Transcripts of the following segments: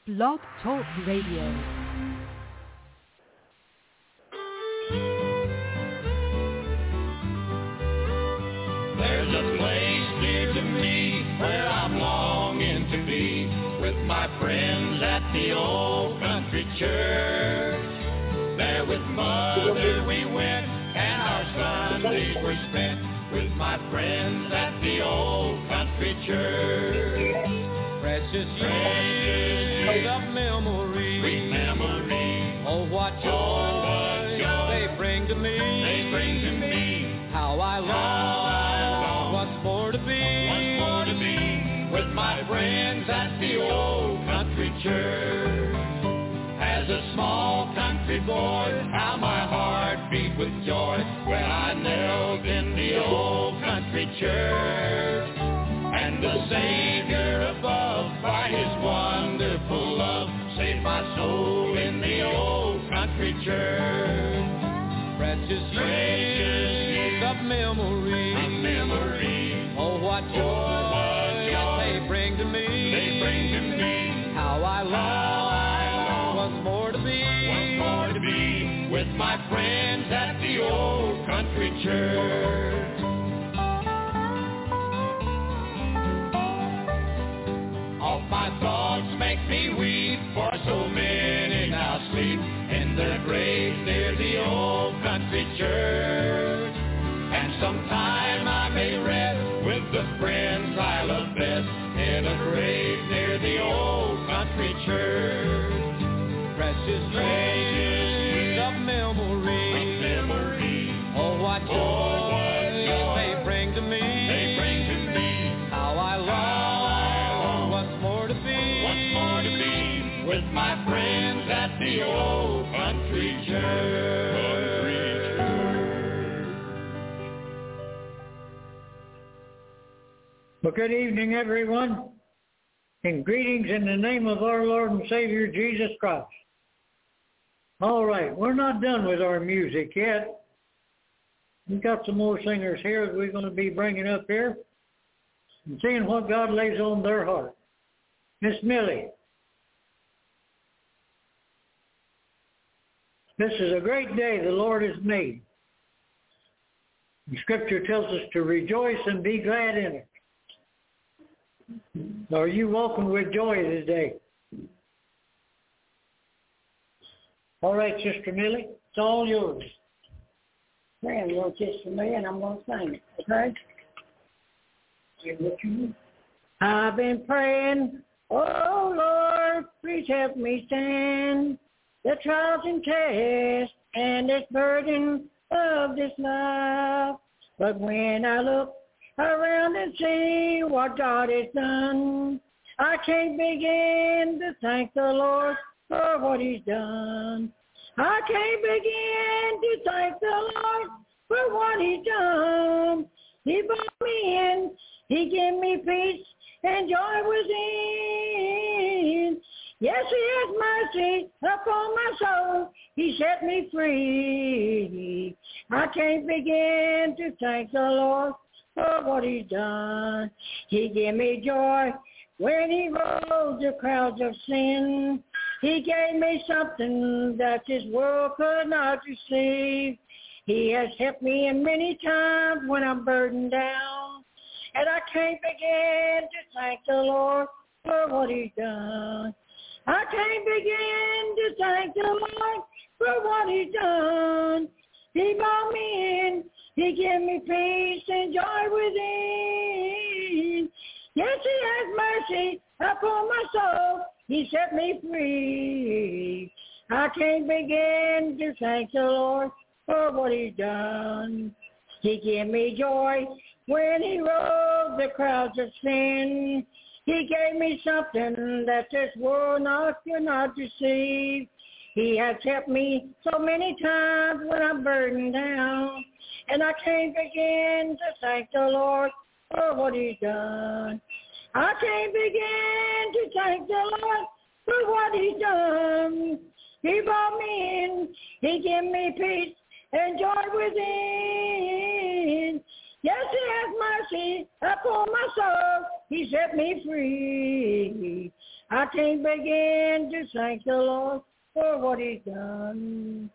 Blog Talk Radio. There's a place near to me where I'm longing to be with my friends at the old country church. There with Mother we went and our Sundays were spent with my friends at the old country church. Precious years of memory, sweet memory. Oh, what joy they bring to me. They bring to me. How I long once more to be with my friends at the old country church. As a small country boy, how my heart beat with joy when I knelt in the old country church. And the Savior above, by His wonderful love, saved my soul in the old country church. Precious years of memory, oh what joy they bring to me. They bring to me. How I long once more to be with my friends at the old country church. All my thoughts make me weep, for so many now sleep in their graves near the old country church. And sometime I may rest with the friends I love best in a grave near the old country church. Precious years of memory, oh what joy they bring to me. They bring to me. How I long once more to be with my friends at the old country church. Well, good evening, everyone, and greetings in the name of our Lord and Savior, Jesus Christ. All right, we're not done with our music yet. We've got some more singers here that we're going to be bringing up here and seeing what God lays on their heart. Miss Millie. This is a great day the Lord has made. The Scripture tells us to rejoice and be glad in it. Are you walking with joy today? All right, Sister Millie, it's all yours. Man, you wrote this for me, and I'm going to sing it, okay? Say what you need. I've been praying, oh Lord, please help me stand the trials and tests and this burden of this life. But when I look around and see what God has done, I can't begin to thank the Lord for what He's done. I can't begin to thank the Lord for what He's done. He brought me in, He gave me peace and joy within. Yes, He has mercy upon my soul. He set me free. I can't begin to thank the Lord for what He's done. He gave me joy when He rode the crowds of sin. He gave me something that this world could not receive. He has helped me in many times when I'm burdened down. And I can't begin to thank the Lord for what He's done. I can't begin to thank the Lord for what He's done. He brought me in. He gave me peace and joy within. Yes, He has mercy upon my soul. He set me free. I can't begin to thank the Lord for what He's done. He gave me joy when He rode the crowds of sin. He gave me something that this world could not receive. He has helped me so many times when I'm burdened down. And I can't begin to thank the Lord for what He's done. I can't begin to thank the Lord for what He's done. He brought me in. He gave me peace and joy within. Yes, He has mercy upon my soul. He set me free. I can't begin to thank the Lord for what he's done.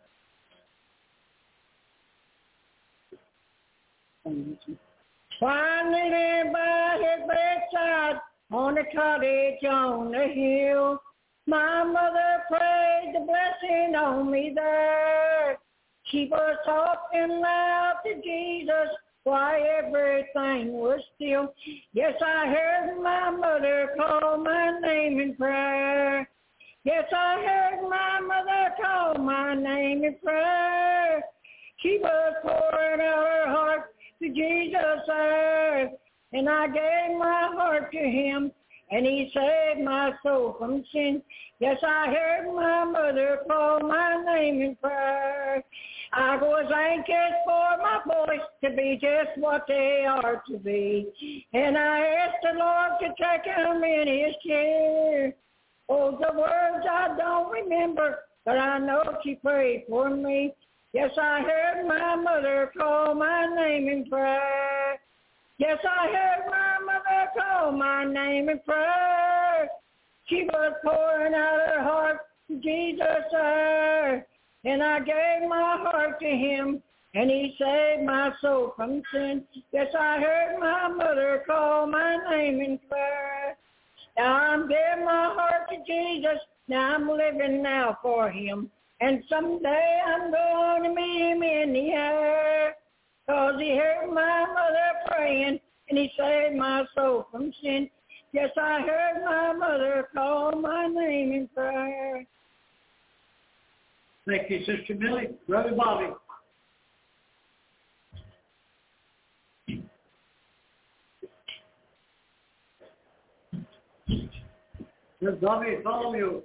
Finally, by his bedside, on the cottage on the hill, my mother prayed the blessing on me there. She was talking loud to Jesus while everything was still. Yes, I heard my mother call my name in prayer. Yes, I heard my mother call my name in prayer. She was pouring out her heart to Jesus, sir. And I gave my heart to him, and he saved my soul from sin. Yes, I heard my mother call my name in prayer. I was anxious for my boys to be just what they are to be. And I asked the Lord to take them in his care. Oh, the words I don't remember, but I know she prayed for me. Yes, I heard my mother call my name in prayer. Yes, I heard my mother call my name in prayer. She was pouring out her heart to Jesus, sir. And I gave my heart to him, and he saved my soul from sin. Yes, I heard my mother call my name in prayer. Now I'm giving my heart to Jesus. Now I'm living now for him. And someday I'm going to meet him in the air. 'Cause he heard my mother praying, and he saved my soul from sin. Yes, I heard my mother call my name in prayer. Thank you, Sister Millie. Brother Bobby. Brother Bobby, follow you.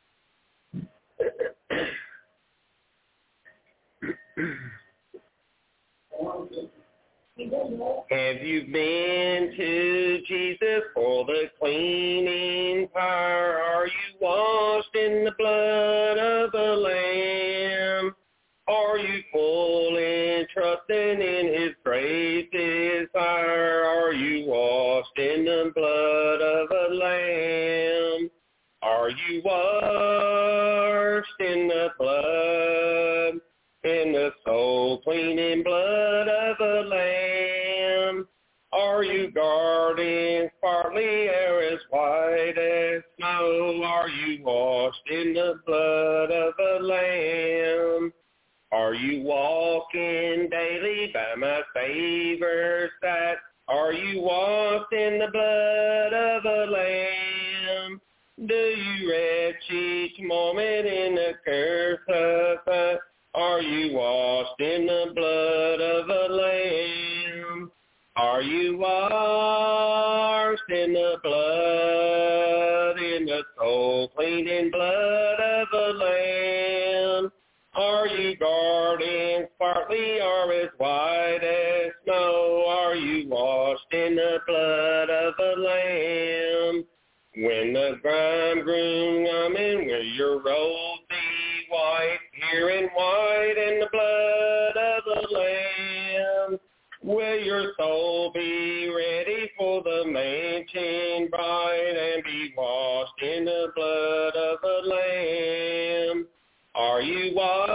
Have you been to Jesus for the cleaning power? Are you washed in the blood of the Lamb? Are you full in trusting in his grace desire? Are you washed in the blood of the Lamb? Are you washed in the blood, in the soul cleaning blood of the Lamb? Are you guarding partly hair as white as snow? Are you washed in the blood of the Lamb? Are you walking daily by my Savior's side? Are you washed in the blood of the Lamb? Do you retch each moment in the curse of God? Are you washed in the blood of the Lamb? Are you washed in the blood, in the soul cleaning blood of the Lamb? Are you guarding partly or as white as snow? Are you washed in the blood of the Lamb? When the bridegroom coming, will your robe be white, here and white in the blood of the Lamb? Will your soul be ready for the mansion bride and be washed in the blood of the Lamb? Are you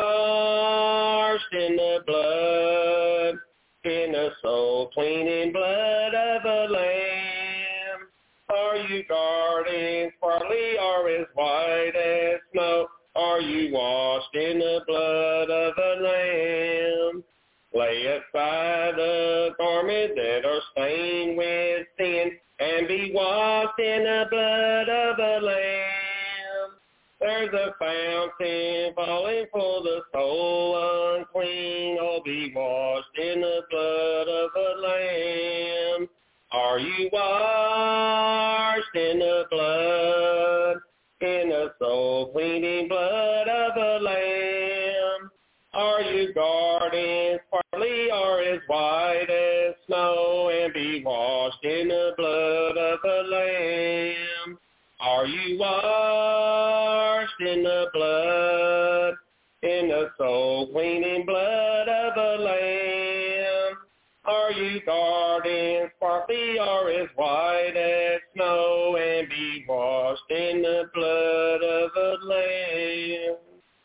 washed in the blood, in the soul cleaning blood of the Lamb? Are you guarding partly or as white as snow? Are you washed in the blood of the Lamb? Lay aside the garments that are stained with sin and be washed in the blood of the Lamb. There's a fountain falling for the soul unclean. Oh, be washed in the blood of the Lamb. Are you washed in the blood, in the soul cleaning blood of the Lamb? Are you guarding partly or as white as snow and be washed in the blood of the Lamb? Are you washed in the blood, in the soul cleaning blood of the Lamb? Are you garden, sparkly or as white as snow, and be washed in the blood of the Lamb.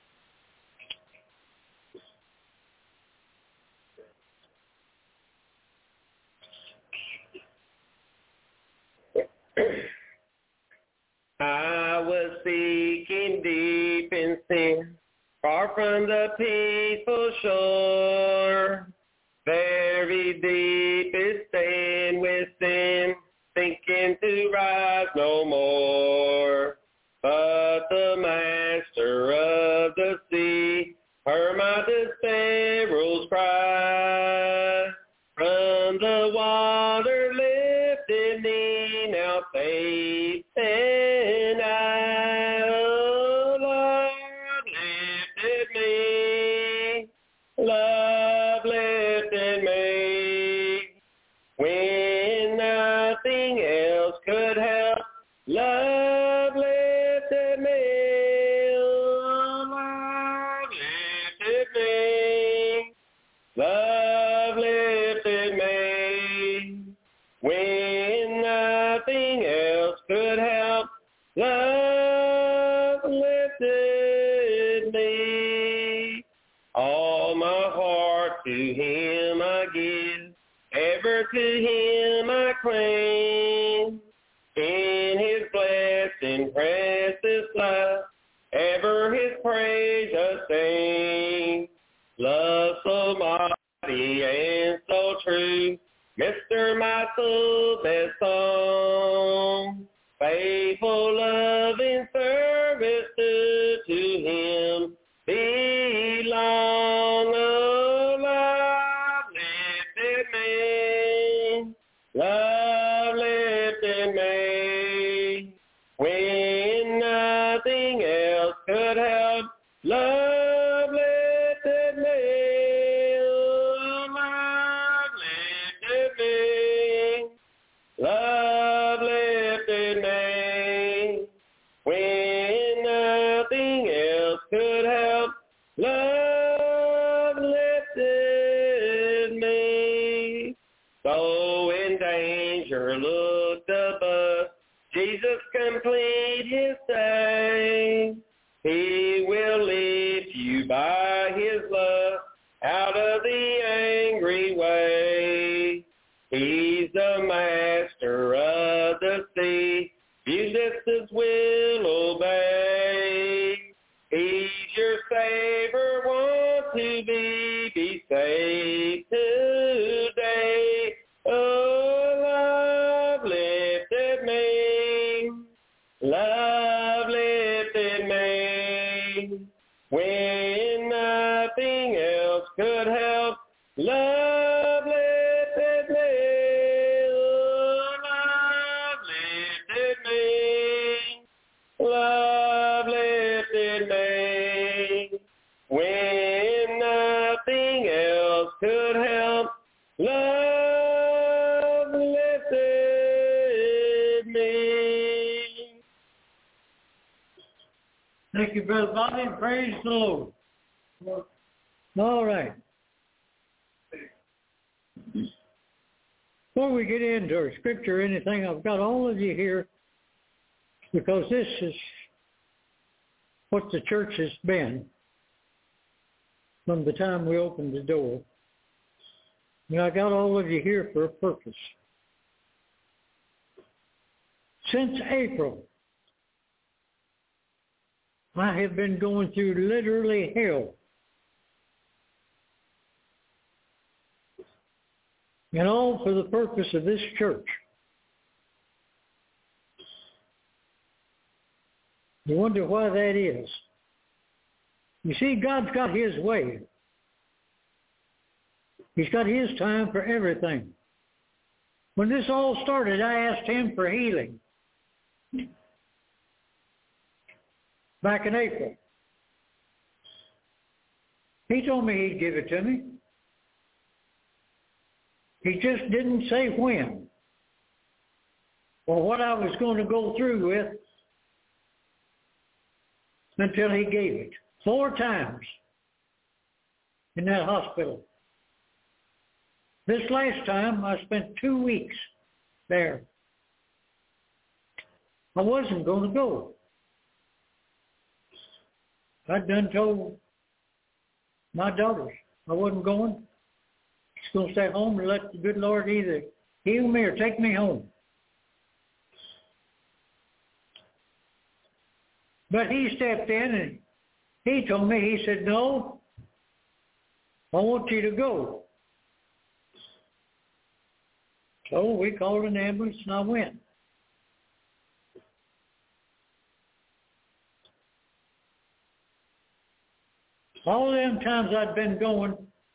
I was sinking deep in sin, far from the peaceful shore. Very deep is staying within, thinking to rise no more. But the master of the sea heard my despair's cry. From the water lifted me, now safe and I, oh Lord, lifted me. Love lifted me. When nothing else could help, love lifted me. Oh Lord, lifted me. Love lifted me. When nothing else could help, love lifted me. All my heart to him I give, ever to him I claim. In his blessed precious love, ever his praise I sing. Love so mighty and so true, Mr. My soul's best song. Faithful love and service to him belong. Oh, love lifted me. Love lifted me. When nothing else could help, love lifted me. Oh, love lifted me. Love lifted me. When nothing else could help, love lifted me. So in danger looked above, Jesus complete his day. He will lift you by his love out of the angry way. He's the master of the sea, you just will obey. He's your Savior, want to be saved today. Oh, love lifted me. Love lifted me. When nothing else could help, love lifted me. Oh, love lifted me. Love lifted me. When nothing else could help, love lifted me. Thank you, Brother Bobby. Praise the Lord. All right. Before we get into our scripture or anything, I've got all of you here because this is what the church has been from the time we opened the door. And I got all of you here for a purpose. Since April, I have been going through literally hell. And all for the purpose of this church. You wonder why that is. You see, God's got his way. He's got his time for everything. When this all started, I asked him for healing. Back in April. He told me he'd give it to me. He just didn't say when or what I was going to go through with until he gave it. 4 times in that hospital. This last time, I spent 2 weeks there. I wasn't going to go. I'd done told my daughters I wasn't going. Just going to stay home and let the good Lord either heal me or take me home. But he stepped in and he told me, he said, no, I want you to go. So we called an ambulance and I went. All them times I'd been going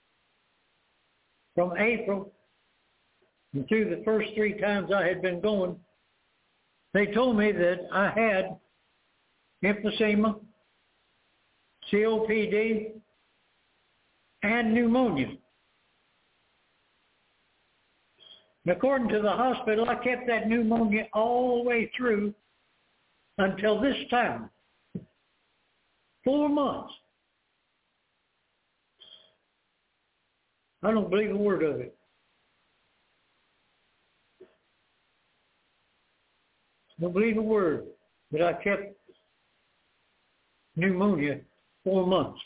from April and through the first 3 times I had been going, they told me that I had emphysema, COPD, and pneumonia. And according to the hospital, I kept that pneumonia all the way through until this time. 4 months. I don't believe a word of it. I don't believe a word that I kept pneumonia 4 months.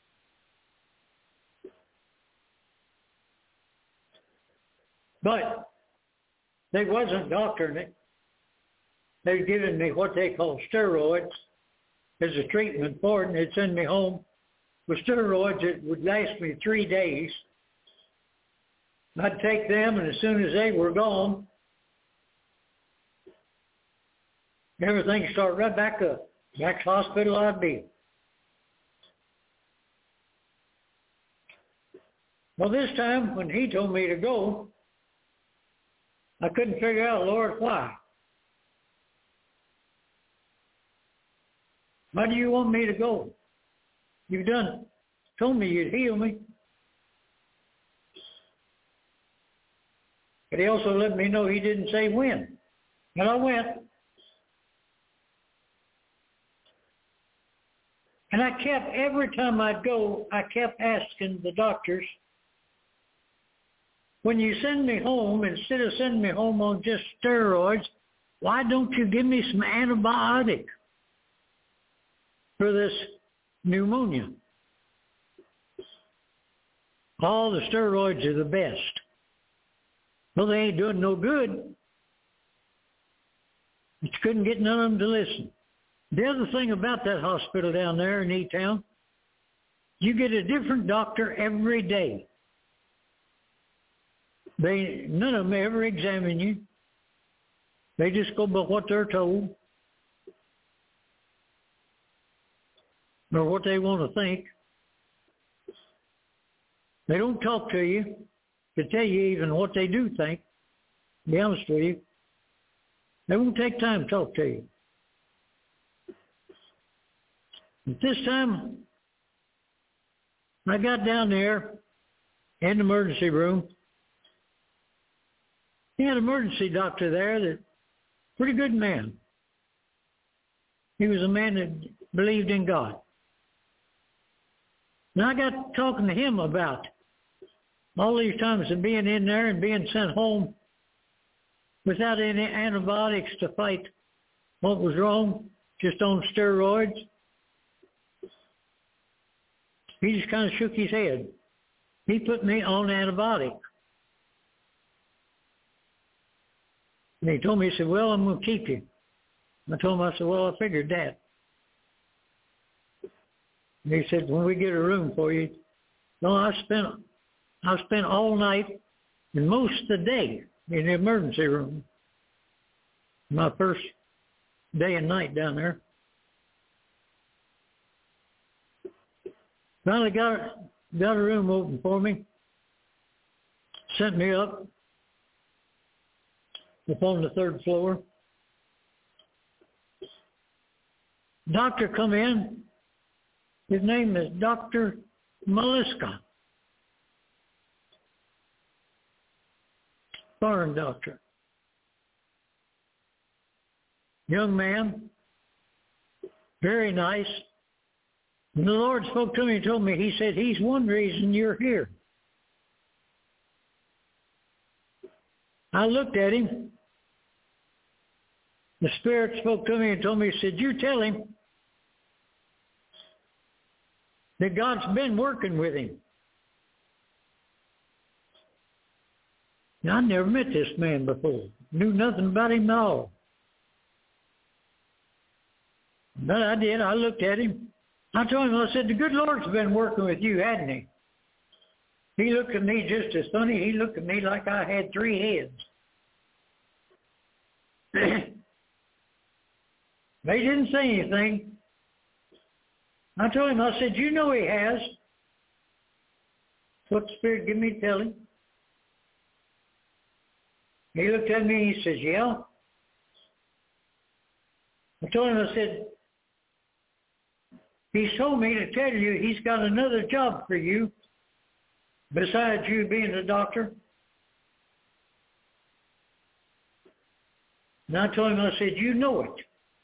But they wasn't doctoring it. They were giving me what they call steroids as a treatment for it, and they'd send me home with steroids. It would last me 3 days. I'd take them, and as soon as they were gone, everything started right back up. Back to the hospital I'd be. Well, this time when he told me to go, I couldn't figure out, Lord, why. Why do you want me to go? You've told me you'd heal me. But he also let me know he didn't say when. And I went. And I kept, every time I'd go, I kept asking the doctors, when you send me home, instead of sending me home on just steroids, why don't you give me some antibiotic for this pneumonia? All the steroids are the best. Well, they ain't doing no good. But you couldn't get none of them to listen. The other thing about that hospital down there in E-Town, you get a different doctor every day. None of them ever examine you. They just go by what they're told or what they want to think. They don't talk to you to tell you even what they do think. To be honest with you, they won't take time to talk to you. But this time, I got down there in the emergency room. He had an emergency doctor there, that pretty good man. He was a man that believed in God. And I got talking to him about all these times of being in there and being sent home without any antibiotics to fight what was wrong, just on steroids. He just kind of shook his head. He put me on antibiotics. And he told me, he said, well, I'm going to keep you. I told him, I said, well, I figured that. And he said, when we get a room for you, no, I spent all night and most of the day in the emergency room. My first day and night down there. Finally got a room open for me. Sent me up on the 3rd floor. Doctor come in. His name is Dr. Maliska. Foreign doctor. Young man. Very nice. And the Lord spoke to me and told me, he said, he's one reason you're here. I looked at him. The Spirit spoke to me and told me, he said, you tell him that God's been working with him. Now, I never met this man before. Knew nothing about him at all. But I did. I looked at him. I told him, I said, the good Lord's been working with you, hadn't he? He looked at me just as funny. He looked at me like I had 3 heads. But he didn't say anything. I told him, I said, you know he has. What the Spirit gave me to tell him. He looked at me and he says, yeah. I told him, I said, he's told me to tell you he's got another job for you besides you being a doctor. And I told him, I said, you know it.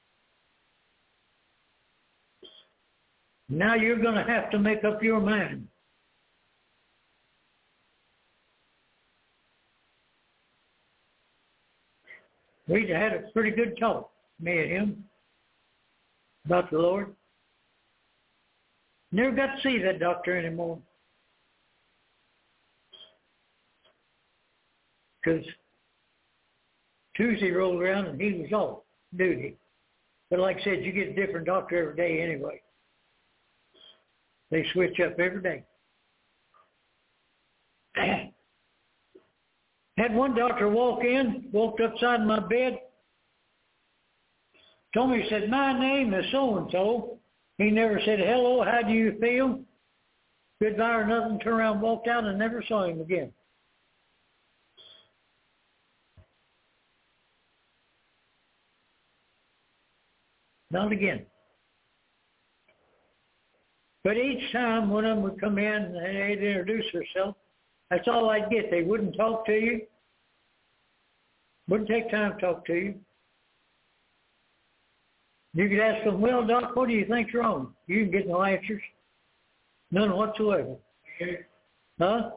Now you're going to have to make up your mind. We had a pretty good talk, me and him, about the Lord. Never got to see that doctor anymore. Because Tuesday rolled around and he was off duty. But like I said, you get a different doctor every day anyway. They switch up every day. Had one doctor walked upside my bed, told me, he said, my name is so-and-so. He never said, hello, how do you feel? Goodbye or nothing, turned around, walked out, and never saw him again. Not again. But each time one of them would come in and they'd introduce herself, that's all I'd get. They wouldn't talk to you. Wouldn't take time to talk to you. You could ask them, well, Doc, what do you think's wrong? You can get no answers. None whatsoever. Huh?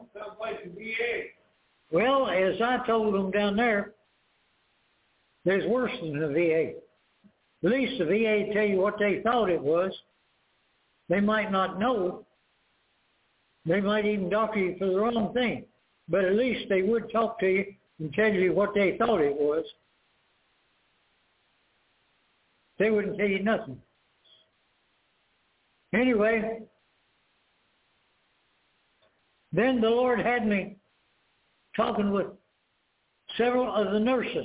Well, as I told them down there, there's worse than the VA. At least the VA tell you what they thought it was. They might not know. They might even doctor you for the wrong thing. But at least they would talk to you and tell you what they thought it was. They wouldn't tell you nothing. Anyway, then the Lord had me talking with several of the nurses.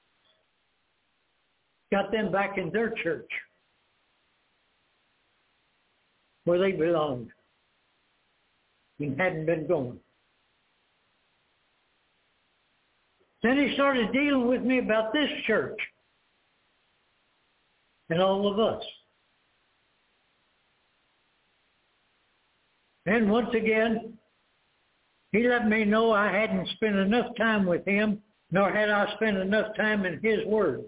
Got them back in their church where they belonged and hadn't been going. Then he started dealing with me about this church and all of us. And once again, he let me know I hadn't spent enough time with him, nor had I spent enough time in his word.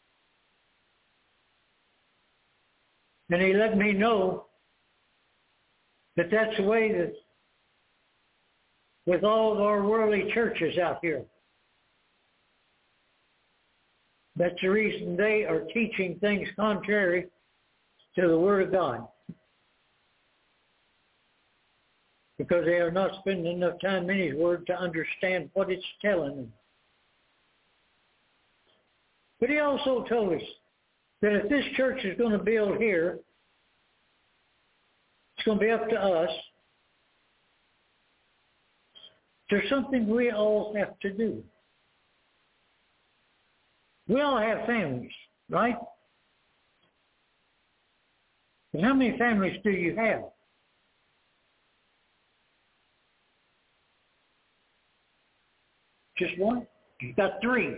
And he let me know that that's the way that with all of our worldly churches out here. That's the reason they are teaching things contrary to the Word of God. Because they are not spending enough time in His Word to understand what it's telling them. But he also told us that if this church is going to build here, it's going to be up to us. There's something we all have to do. We all have families, right? And how many families do you have? Just one? You've got 3.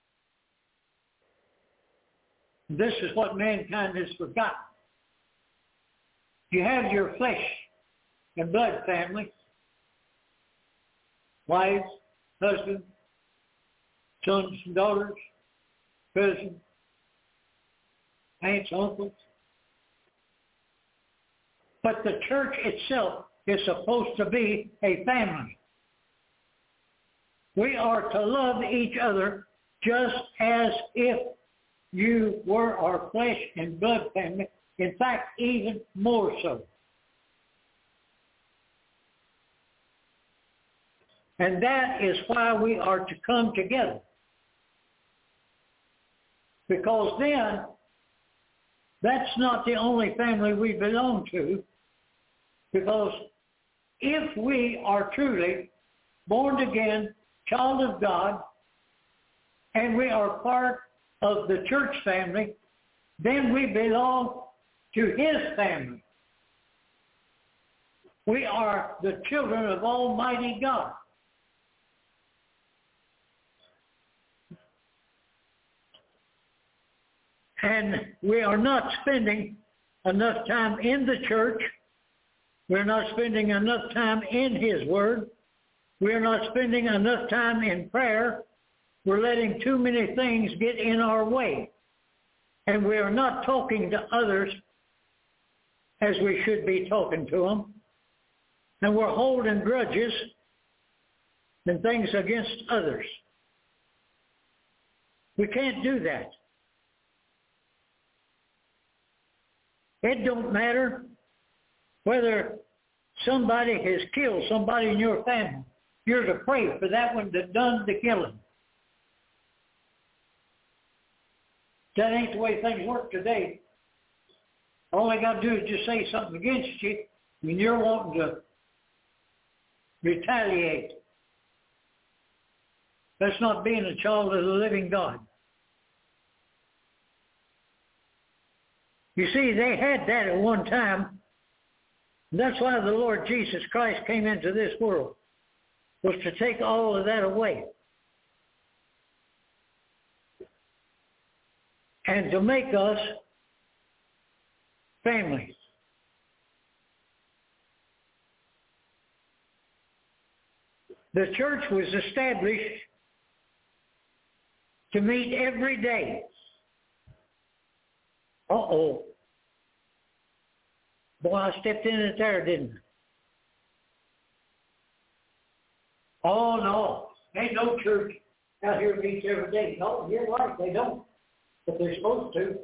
This is what mankind has forgotten. You have your flesh and blood family, wives, husbands, sons and daughters, cousins, aunts, uncles. But the church itself is supposed to be a family. We are to love each other just as if you were our flesh and blood family. In fact, even more so. And that is why we are to come together. Because then, that's not the only family we belong to. Because if we are truly born again, child of God, and we are part of the church family, then we belong to His family. We are the children of Almighty God. And we are not spending enough time in the church. We're not spending enough time in His Word. We're not spending enough time in prayer. We're letting too many things get in our way. And we are not talking to others as we should be talking to them. And we're holding grudges and things against others. We can't do that. It don't matter whether somebody has killed somebody in your family. You're to pray for that one that done the killing. That ain't the way things work today. All they got to do is just say something against you, and you're wanting to retaliate. That's not being a child of the living God. You see, they had that at one time. That's why the Lord Jesus Christ came into this world, was to take all of that away. And to make us families. The church was established to meet every day. Uh-oh. Boy, I stepped in it there, didn't I? Oh, no. Ain't no church out here meets every day. No, you're right, they don't. But they're supposed to.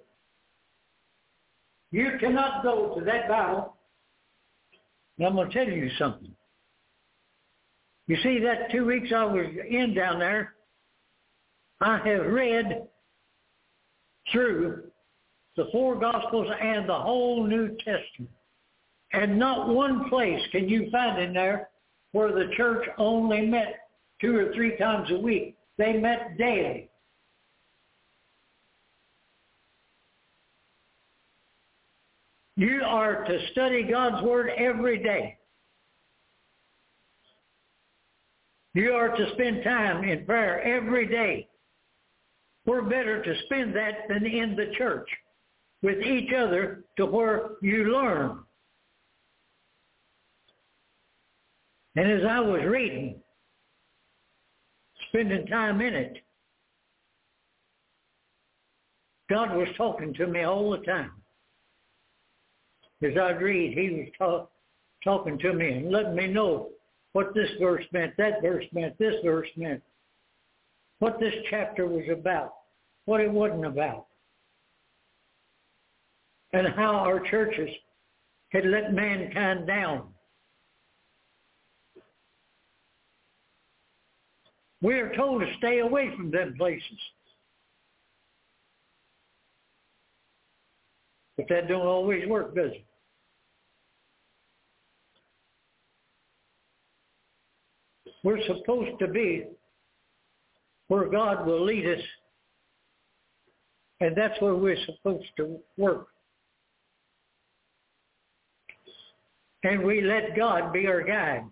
You cannot go to that Bible. And I'm going to tell you something. You see, that 2 weeks I was in down there, I have read through the 4 Gospels and the whole New Testament. And not one place can you find in there where the church only met 2 or 3 times a week. They met daily. You are to study God's Word every day. You are to spend time in prayer every day. We're better to spend that than in the church with each other to where you learn. And as I was reading, spending time in it, God was talking to me all the time. As I'd read, He was talking to me and letting me know what this verse meant, that verse meant, this verse meant, what this chapter was about, what it wasn't about, and how our churches had let mankind down. We are told to stay away from them places. But that don't always work, does it? We're supposed to be where God will lead us, and that's where we're supposed to work. And we let God be our guide.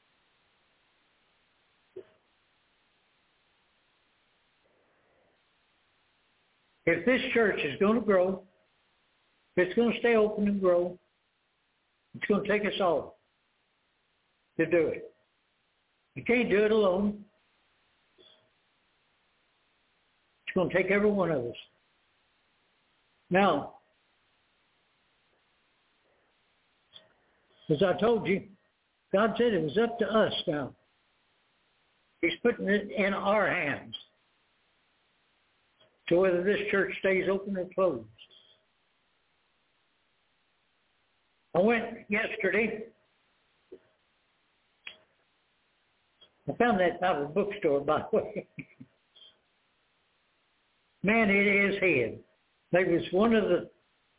If this church is going to grow, if it's going to stay open and grow, it's going to take us all to do it. You can't do it alone. It's going to take every one of us. Now, as I told you, God said it was up to us now He's putting it in our hands. So whether this church stays open or closed. I went yesterday. I found that Bible bookstore, by the way. Man, it is head. There was one of the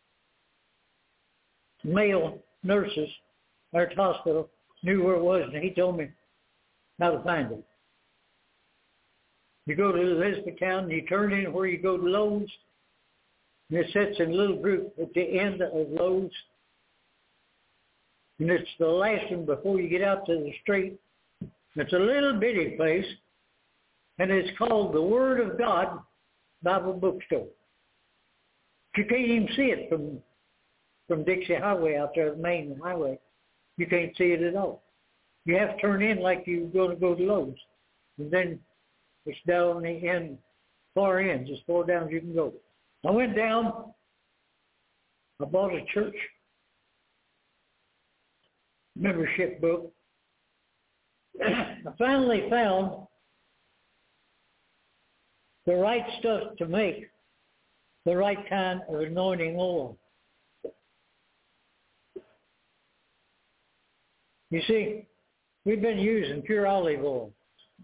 male nurses at the hospital knew where it was, and he told me how to find it. You go to Elizabethtown, and you turn in where you go to Lowe's, and it sits in a little group at the end of Lowe's, and it's the last one before you get out to the street. It's a little bitty place, and it's called the Word of God Bible Bookstore. You can't even see it from Dixie Highway out there, the main highway. You can't see it at all. You have to turn in like you're going to go to Lowe's, and then it's down the end, far ends, as far down as you can go. I went down. I bought a church membership book. I finally found the right stuff to make the right kind of anointing oil. You see, we've been using pure olive oil.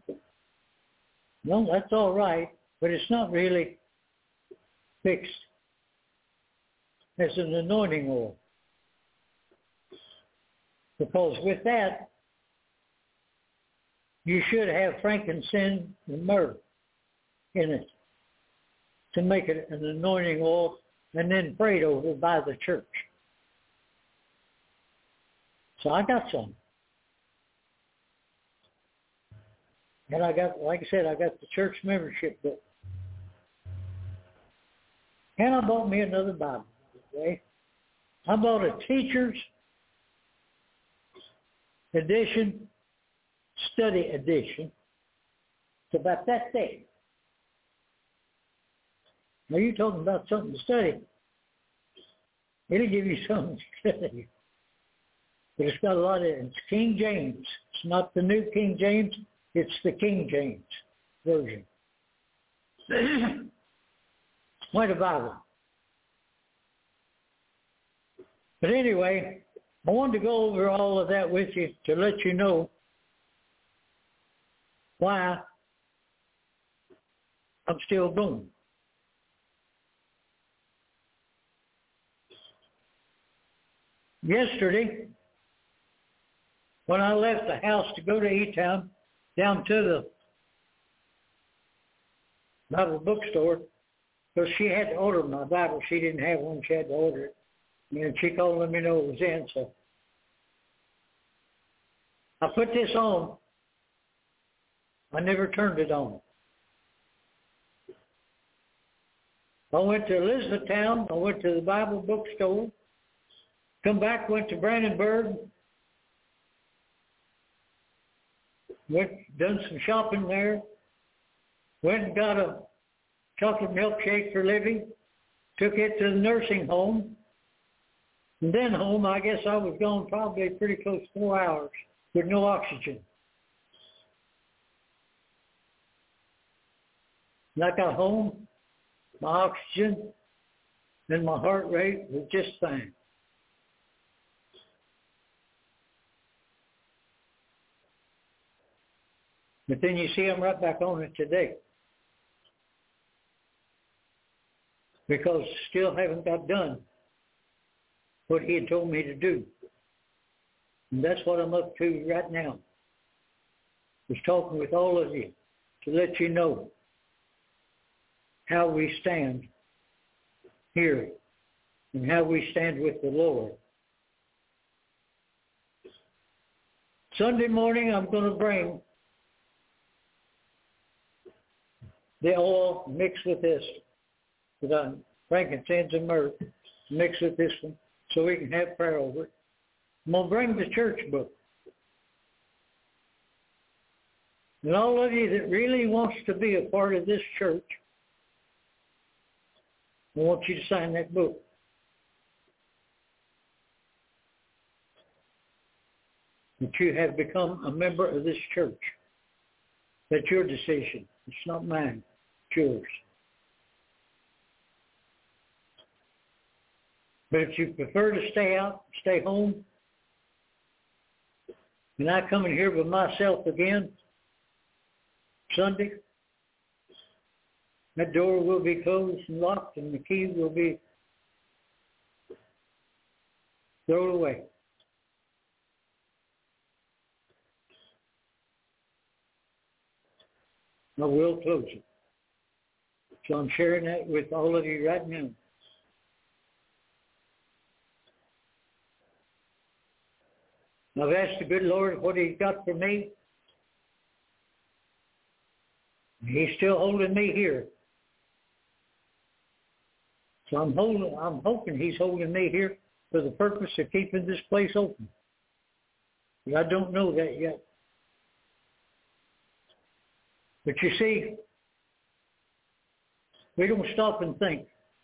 Well, that's all right, but it's not really fixed as an anointing oil. Because with that, you should have frankincense and myrrh in it to make it an anointing oil and then prayed over by the church. So I got some. And I got, like I said, I got the church membership book. And I bought me another Bible. Okay? I bought a teacher's edition, study edition. It's about that thick. Now you're talking about something to study. It'll give you something to study. But it's got a lot of it. It's King James. It's not the New King James. It's the King James version. Quite a Bible. But anyway, I wanted to go over all of that with you to let you know why I'm still going. Yesterday, when I left the house to go to E-Town, down to the Bible bookstore, because she had to order my Bible. She didn't have one. She had to order it. And she called and let me know it was in. So I put this on. I never turned it on. I went to Elizabethtown. I went to the Bible bookstore. Come back, went to Brandenburg. Done some shopping there. Went and got a chocolate milkshake for Libby. Took it to the nursing home. And then home, I guess I was gone probably pretty close to 4 hours with no oxygen. And I got home, my oxygen and my heart rate was just fine. But then you see I'm right back on it today. Because still haven't got done what he had told me to do. And that's what I'm up to right now. Is talking with all of you to let you know how we stand here and how we stand with the Lord. Sunday morning I'm going to bring the oil mixed with this, with frankincense and myrrh, mixed with this one, so we can have prayer over it. I'm going to bring the church book. And all of you that really wants to be a part of this church, I want you to sign that book. That you have become a member of this church. That's your decision. It's not mine. It's yours. But if you prefer to stay out, stay home, and I come in here by myself again Sunday, that door will be closed and locked, and the key will be thrown away. I will close it. So I'm sharing that with all of you right now. I've asked the good Lord what He's got for me. He's still holding me here. So I'm hoping He's holding me here for the purpose of keeping this place open. But I don't know that yet. But you see, we don't stop and think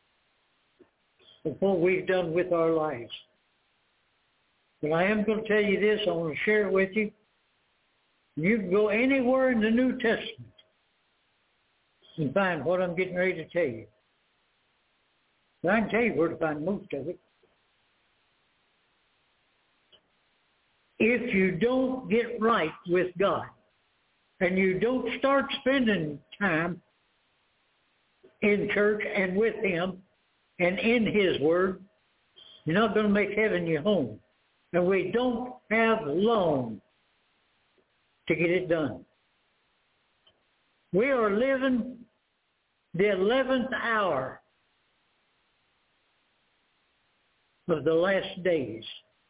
of what we've done with our lives. But I am going to tell you this. I want to share it with you. You can go anywhere in the New Testament and find what I'm getting ready to tell you. But I can tell you where to find most of it. If you don't get right with God, and you don't start spending time in church and with Him and in His Word, you're not going to make heaven your home. And we don't have long to get it done. We are living the 11th hour of the last days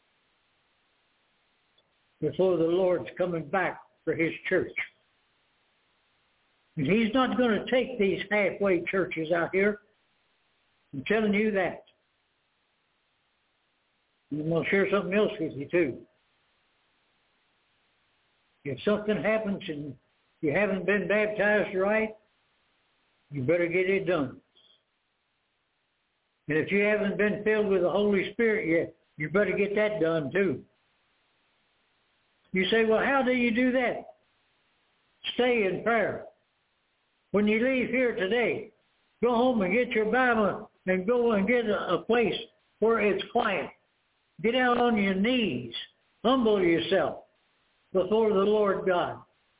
before the Lord's coming back for His church. And He's not going to take these halfway churches out here. I'm telling you that. And I'm going to share something else with you too. If something happens and you haven't been baptized right, you better get it done. And if you haven't been filled with the Holy Spirit yet, you better get that done too. You say, well, how do you do that? Stay in prayer. When you leave here today, go home and get your Bible and go and get a place where it's quiet. Get out on your knees. Humble yourself before the Lord God.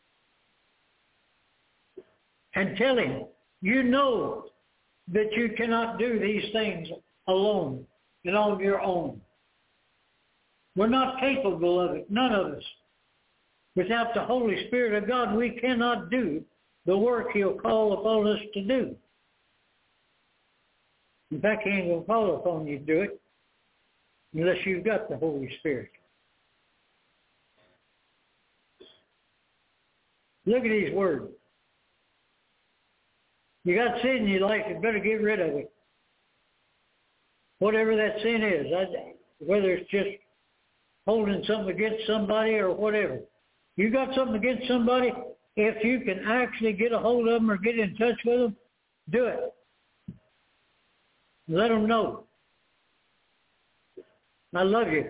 And tell Him, you know that you cannot do these things alone and on your own. We're not capable of it, none of us. Without the Holy Spirit of God, we cannot do the work He'll call upon us to do. In fact, He ain't going to call upon you to do it unless you've got the Holy Spirit. Look at these words. You got sin in your life, you better get rid of it. Whatever that sin is, whether it's just holding something against somebody or whatever. You got something against somebody, if you can actually get a hold of them or get in touch with them, do it. Let them know. I love you.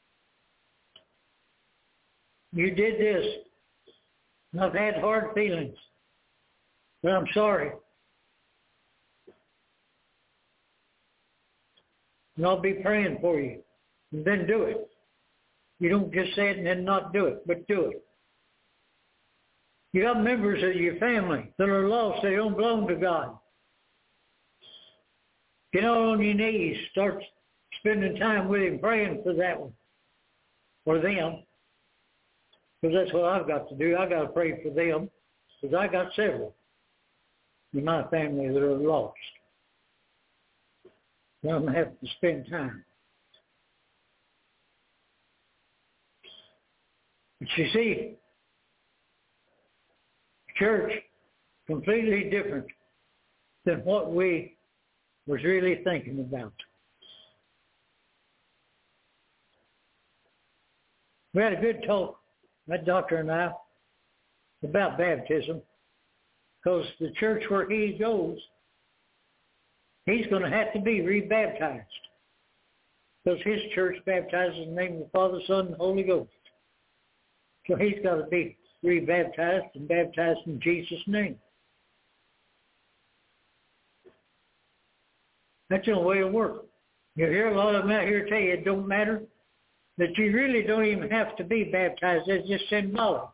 You did this. I've had hard feelings, but I'm sorry. And I'll be praying for you. And then do it. You don't just say it and then not do it, but do it. You got members of your family that are lost. They don't belong to God. Get out on your knees. Start spending time with Him, praying for that one, for them. Because that's what I've got to do. I've got to pray for them. Because I got several in my family that are lost. Now I'm going to have to spend time. But you see, church, completely different than what we was really thinking about. We had a good talk, that doctor and I, about baptism, because the church where he goes, he's going to have to be rebaptized, because his church baptizes in the name of the Father, Son, and Holy Ghost. So he's got to be rebaptized and baptized in Jesus' name. That's the only way it works. You hear a lot of them out here tell you it don't matter, that you really don't even have to be baptized. It's just symbolic.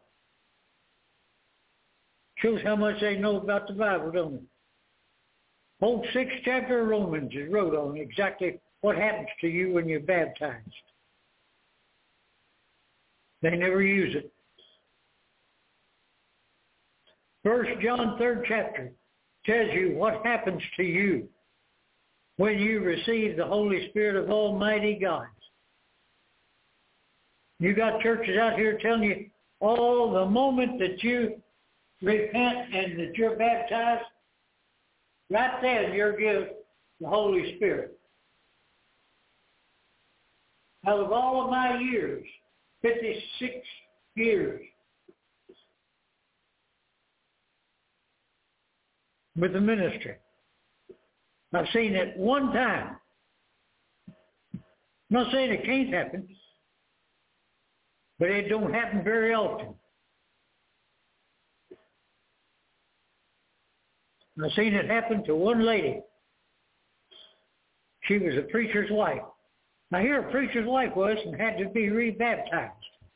Shows how much they know about the Bible, don't it? Whole 6th chapter of Romans is wrote on exactly what happens to you when you're baptized. They never use it. 1 John 3rd chapter tells you what happens to you when you receive the Holy Spirit of Almighty God. You got churches out here telling you, oh, the moment that you repent and that you're baptized, right then you're given the Holy Spirit. Out of all of my years, 56 years with the ministry, I've seen it one time. I'm not saying it can't happen, but it don't happen very often. I've seen it happen to one lady. She was a preacher's wife. Now here a preacher's wife was and had to be rebaptized.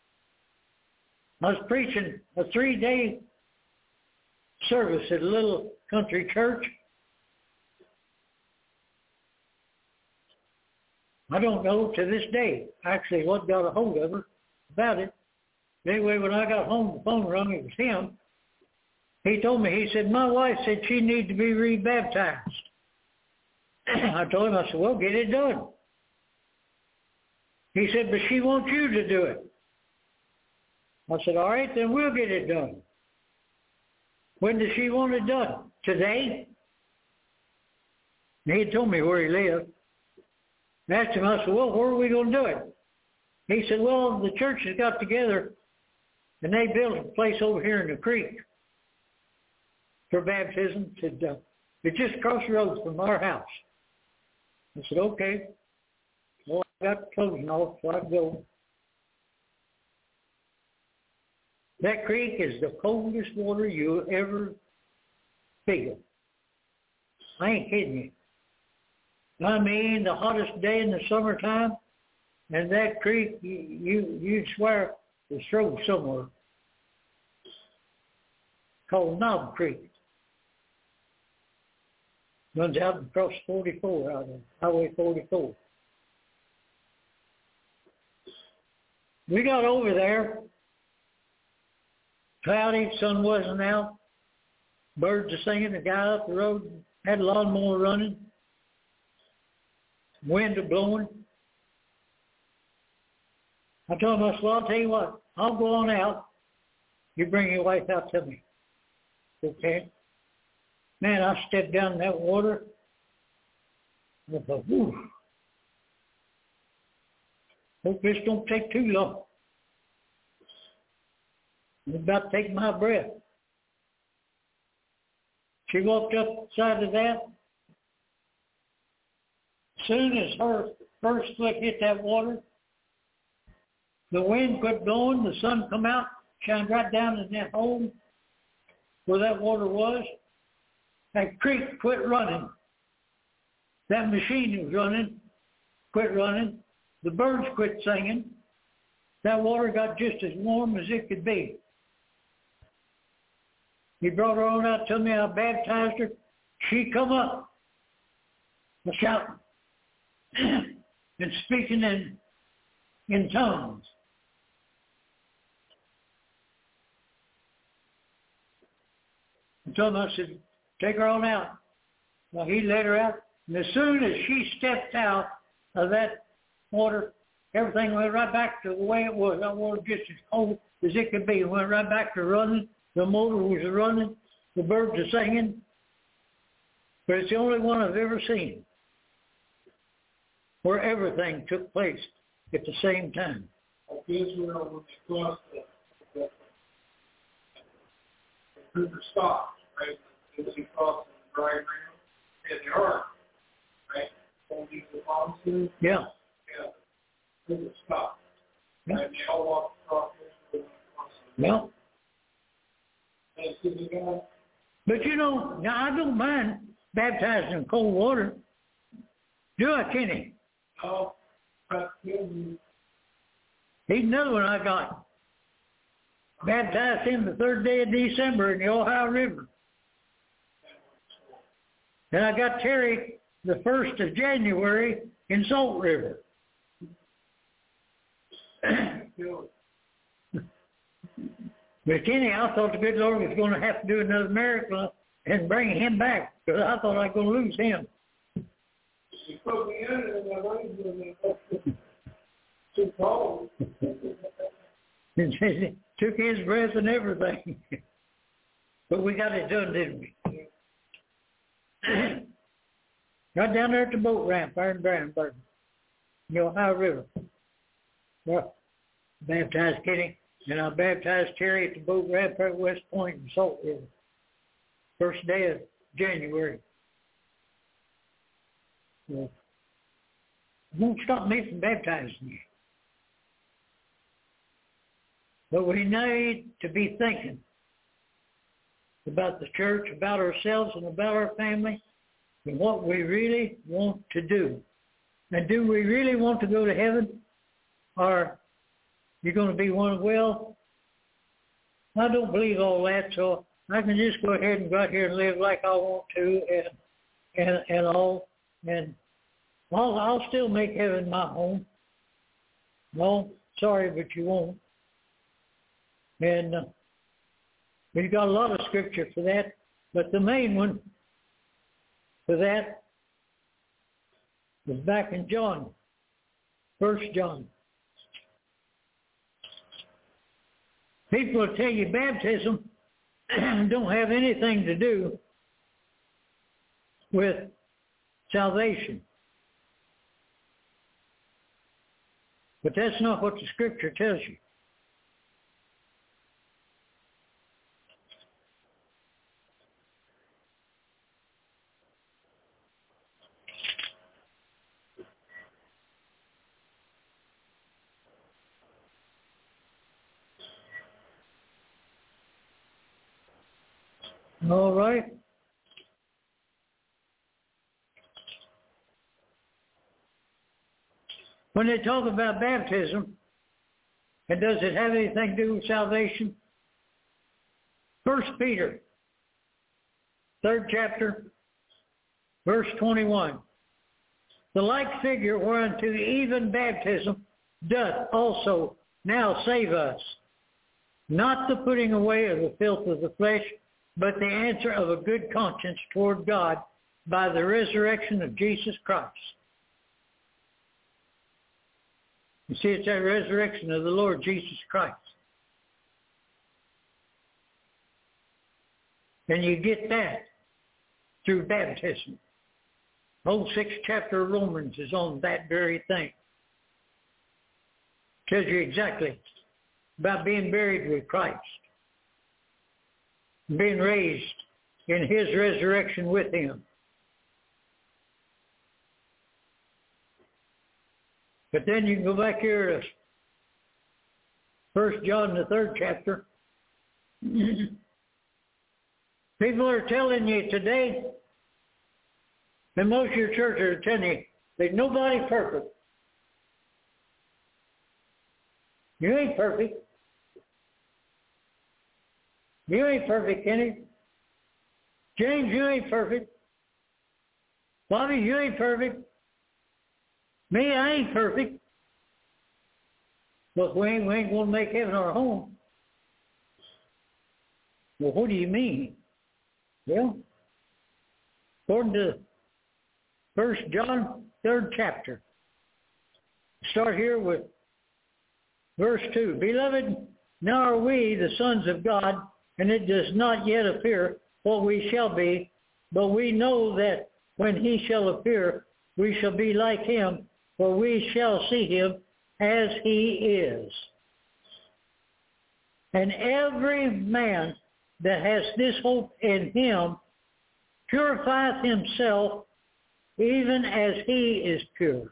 I was preaching a 3-day service at a little country church. I don't know to this day actually what got a hold of her about it. Anyway, when I got home, the phone rang. It was him. He told me, he said, my wife said she needs to be rebaptized. I told him, I said, well, get it done. He said, but she wants you to do it. I said, all right, then we'll get it done. When does she want it done? Today? And he told me where he lived. I asked him, I said, well, where are we going to do it? He said, well, the church has got together and they built a place over here in the creek for baptism. It's just across the road from our house. I said, okay. Well, I got the closing off, so I go. That creek is the coldest water you'll ever feel. I ain't kidding you. I mean, the hottest day in the summertime, and that creek, you'd swear it's froze somewhere. Called Knob Creek. Runs out across 44, out of Highway 44. We got over there. Cloudy, sun wasn't out. Birds are singing. The guy up the road had a lawnmower running. Wind was blowing. I told him, I said, well, I'll tell you what, I'll go on out. You bring your wife out to me. Okay? Man, I stepped down in that water. I thought, whew. Hope this don't take too long. I'm about to take my breath. She walked up the side of that. As soon as her first foot hit that water, the wind quit blowing, the sun come out, shined right down in that hole where that water was. That creek quit running. That machine was running, quit running. The birds quit singing. That water got just as warm as it could be. He brought her on out to me. I baptized her. She come up, shouting and speaking in tongues. I told him, I said, take her on out. Well, he let her out. And as soon as she stepped out of that water, everything went right back to the way it was. That water just as cold as it could be. It went right back to running. The motor was running. The birds are singing. But it's the only one I've ever seen where everything took place at the same time. Israel was crossed the river stopped, right? It was across the dry ground and the ark, right? Holding the promises. Yeah. Yeah. The river stopped. Yeah. And they all walked across the river. Yeah. But you know, now I don't mind baptized in cold water. Do I, Kenny? Oh, He's another one I got. Baptized him the 3rd day of December in the Ohio River. And I got Terry the 1st of January in Salt River. But Kenny, I thought the good Lord was going to have to do another miracle and bring him back, because I thought I was going to lose him. He put me in it, and I was too cold. Took his breath and everything. But we got it done, didn't we? Got down there at the boat ramp there in Brandenburg, the Ohio River. Well, baptized Kenny, and I baptized Terry at the boat ramp there at West Point in Salt River. 1st day of January. Well, it won't stop me from baptizing you. But we need to be thinking about the church, about ourselves, and about our family, and what we really want to do. And do we really want to go to heaven? Or you're going to be one, well, I don't believe all that, so I can just go ahead and go out here and live like I want to, and all, and I'll still make heaven my home. No, sorry, but you won't. And we've got a lot of scripture for that, but the main one for that is back in John, 1 John. People will tell you baptism don't have anything to do with salvation. But that's not what the scripture tells you. All right. When they talk about baptism, and does it have anything to do with salvation? 1 Peter, 3rd chapter, verse 21. The like figure whereunto even baptism doth also now save us, not the putting away of the filth of the flesh, but the answer of a good conscience toward God by the resurrection of Jesus Christ. You see, it's that resurrection of the Lord Jesus Christ. And you get that through baptism. The whole 6th chapter of Romans is on that very thing. Tells you exactly about being buried with Christ, being raised in his resurrection with him. But then you can go back here to 1 John, the 3rd chapter. People are telling you today, and most of your churches are telling you, there's nobody perfect. You ain't perfect. You ain't perfect, Kenny. James, you ain't perfect. Bobby, you ain't perfect. Me, I ain't perfect. But we ain't going to make heaven our home. Well, what do you mean? Well, according to 1 John, 3rd chapter, start here with verse 2. Beloved, now are we the sons of God, and it does not yet appear what we shall be, but we know that when he shall appear, we shall be like him, for we shall see him as he is. And every man that has this hope in him purifieth himself even as he is pure.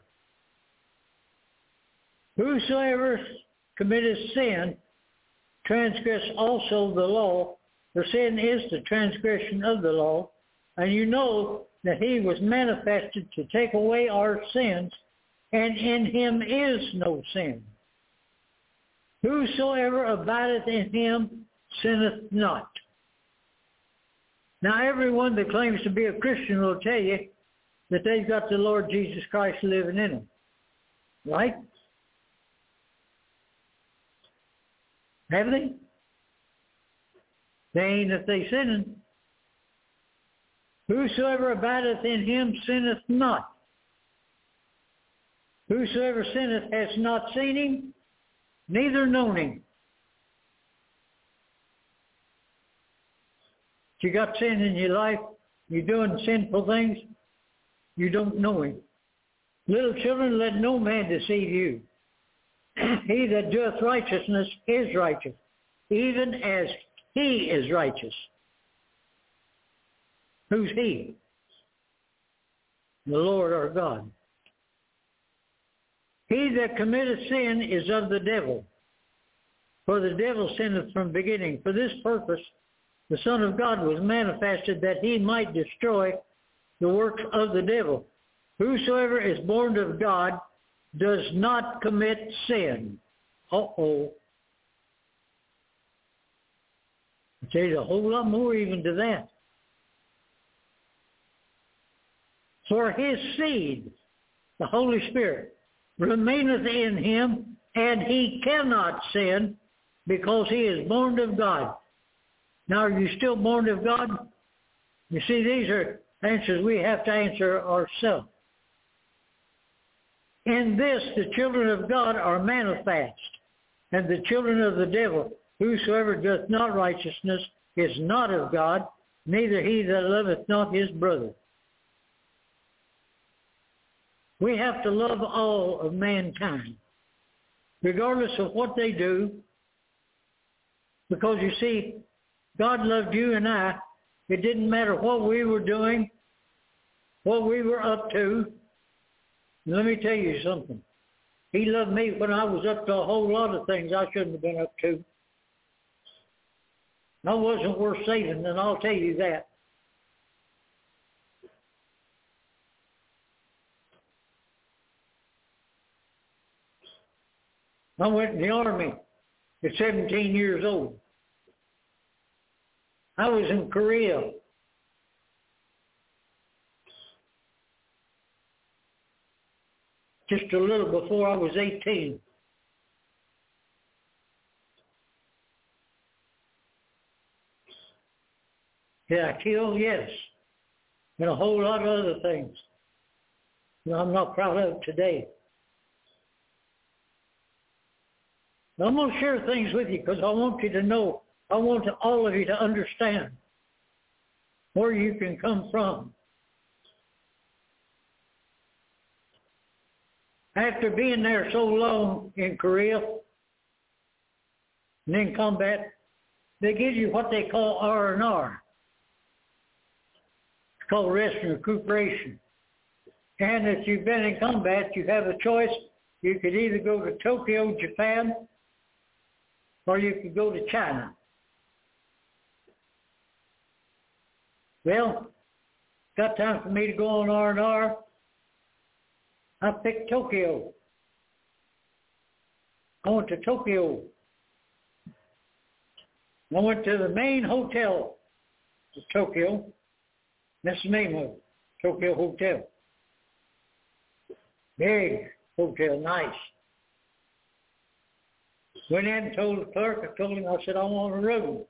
Whosoever committeth sin transgress also the law, For sin is the transgression of the law, and you know that he was manifested to take away our sins, and in him is no sin. Whosoever abideth in him sinneth not. Now everyone that claims to be a Christian will tell you that they've got the Lord Jesus Christ living in them. Right? Have they? They ain't if they sinning. Whosoever abideth in him sinneth not. Whosoever sinneth has not seen him, neither known him. If you got sin in your life, you're doing sinful things, you don't know him. Little children, let no man deceive you. He that doeth righteousness is righteous, even as he is righteous. Who's he? The Lord our God. He that committeth sin is of the devil, for the devil sinneth from beginning. For this purpose the Son of God was manifested, that he might destroy the works of the devil. Whosoever is born of God does not commit sin. There's a whole lot more even to that. For his seed, the Holy Spirit, remaineth in him, and he cannot sin, because he is born of God. Now, are you still born of God? You see, these are answers we have to answer ourselves. In this, the children of God are manifest, and the children of the devil. Whosoever doth not righteousness is not of God, neither he that loveth not his brother. We have to love all of mankind, regardless of what they do, because you see, God loved you and I. It didn't matter what we were doing, what we were up to. Let me tell you something. He loved me when I was up to a whole lot of things I shouldn't have been up to. I wasn't worth saving, and I'll tell you that. I went in the Army at 17 years old. I was in Korea. Just a little before I was 18. Did I kill? Yes. And a whole lot of other things that I'm not proud of today. But I'm going to share things with you because I want you to know, I want all of you to understand where you can come from. After being there so long in Korea and in combat, they give you what they call R&R. It's called rest and recuperation. And if you've been in combat, you have a choice. You could either go to Tokyo, Japan, or you could go to China. Well, got time for me to go on R&R. I picked Tokyo. I went to Tokyo. I went to the main hotel of Tokyo. That's the name of it, Tokyo Hotel. Big hotel, nice. Went in and told the clerk, I told him, I said, I want a room.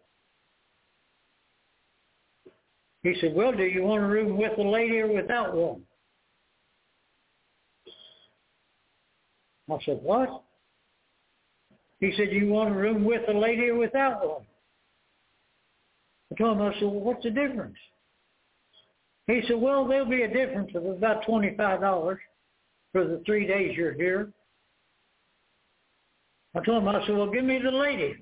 He said, well, do you want a room with a lady or without one? I said, what? He said, you want a room with a lady or without one? I told him, I said, well, what's the difference? He said, well, there'll be a difference of about $25 for the 3 days you're here. I told him, I said, well, give me the lady.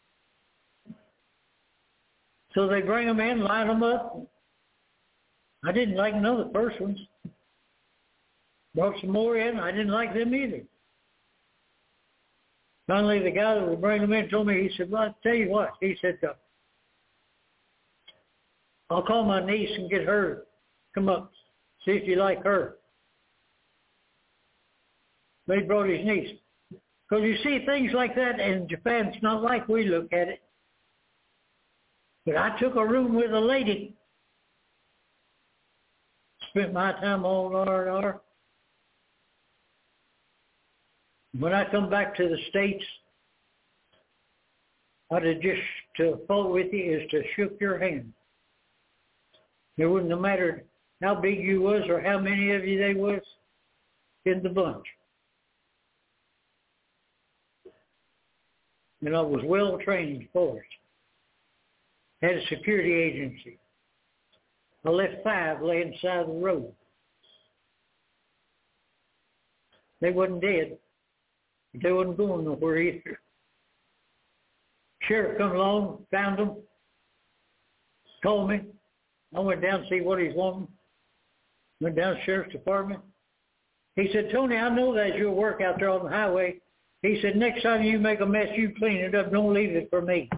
So they bring them in, line them up. I didn't like none of the first ones. Brought some more in. I didn't like them either. Finally, the guy that would bring them in told me, he said, well, I'll tell you what. He said, I'll call my niece and get her to come up, see if you like her. They brought his niece. Because you see, things like that in Japan, it's not like we look at it. But I took a room with a lady. Spent my time all R&R. When I come back to the States, I'd have just, to fall with you, is to shook your hand. It wouldn't have mattered how big you was or how many of you they was in the bunch. And I was well trained for it. Had a security agency. I left 5 laying side of the road. They wasn't dead. They wasn't going nowhere either. Sheriff come along, found them, called me. I went down to see what he's wanting. Went down to the sheriff's department. He said, Tony, I know that's your work out there on the highway. He said, next time you make a mess, you clean it up. Don't leave it for me.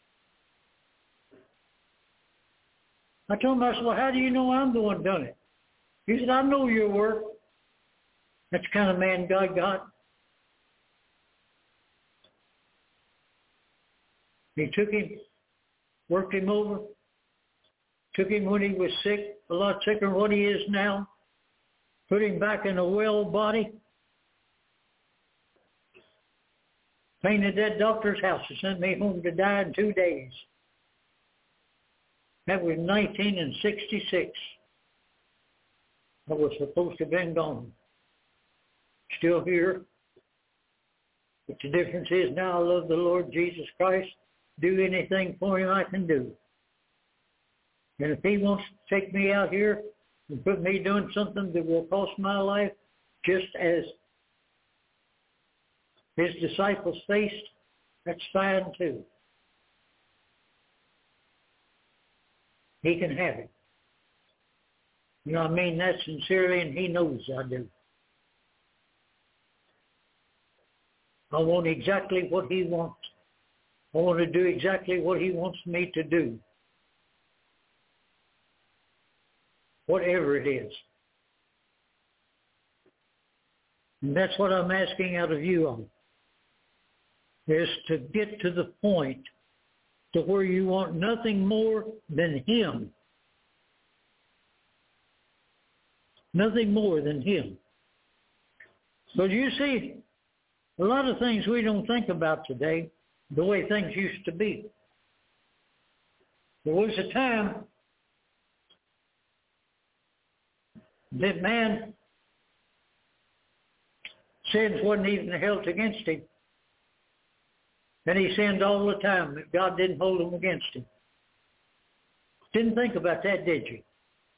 I told him, I said, well, how do you know I'm the one done it? He said, I know your work. That's the kind of man God got. He took him, worked him over, took him when he was sick, a lot sicker than what he is now, put him back in a well body, painted that doctor's house and sent me home to die in 2 days. That was 1966. I was supposed to have been gone. Still here. But the difference is now I love the Lord Jesus Christ. Do anything for him I can do. And if he wants to take me out here and put me doing something that will cost my life, just as his disciples faced, that's fine too. He can have it. You know, I mean that sincerely, and he knows I do. I want exactly what he wants. I want to do exactly what he wants me to do. Whatever it is. And that's what I'm asking out of you all. Is to get to the point to where you want nothing more than him. Nothing more than him. But you see, a lot of things we don't think about today, the way things used to be. There was a time that man, sins wasn't even held against him. And he sinned all the time, but God didn't hold him against him. Didn't think about that, did you?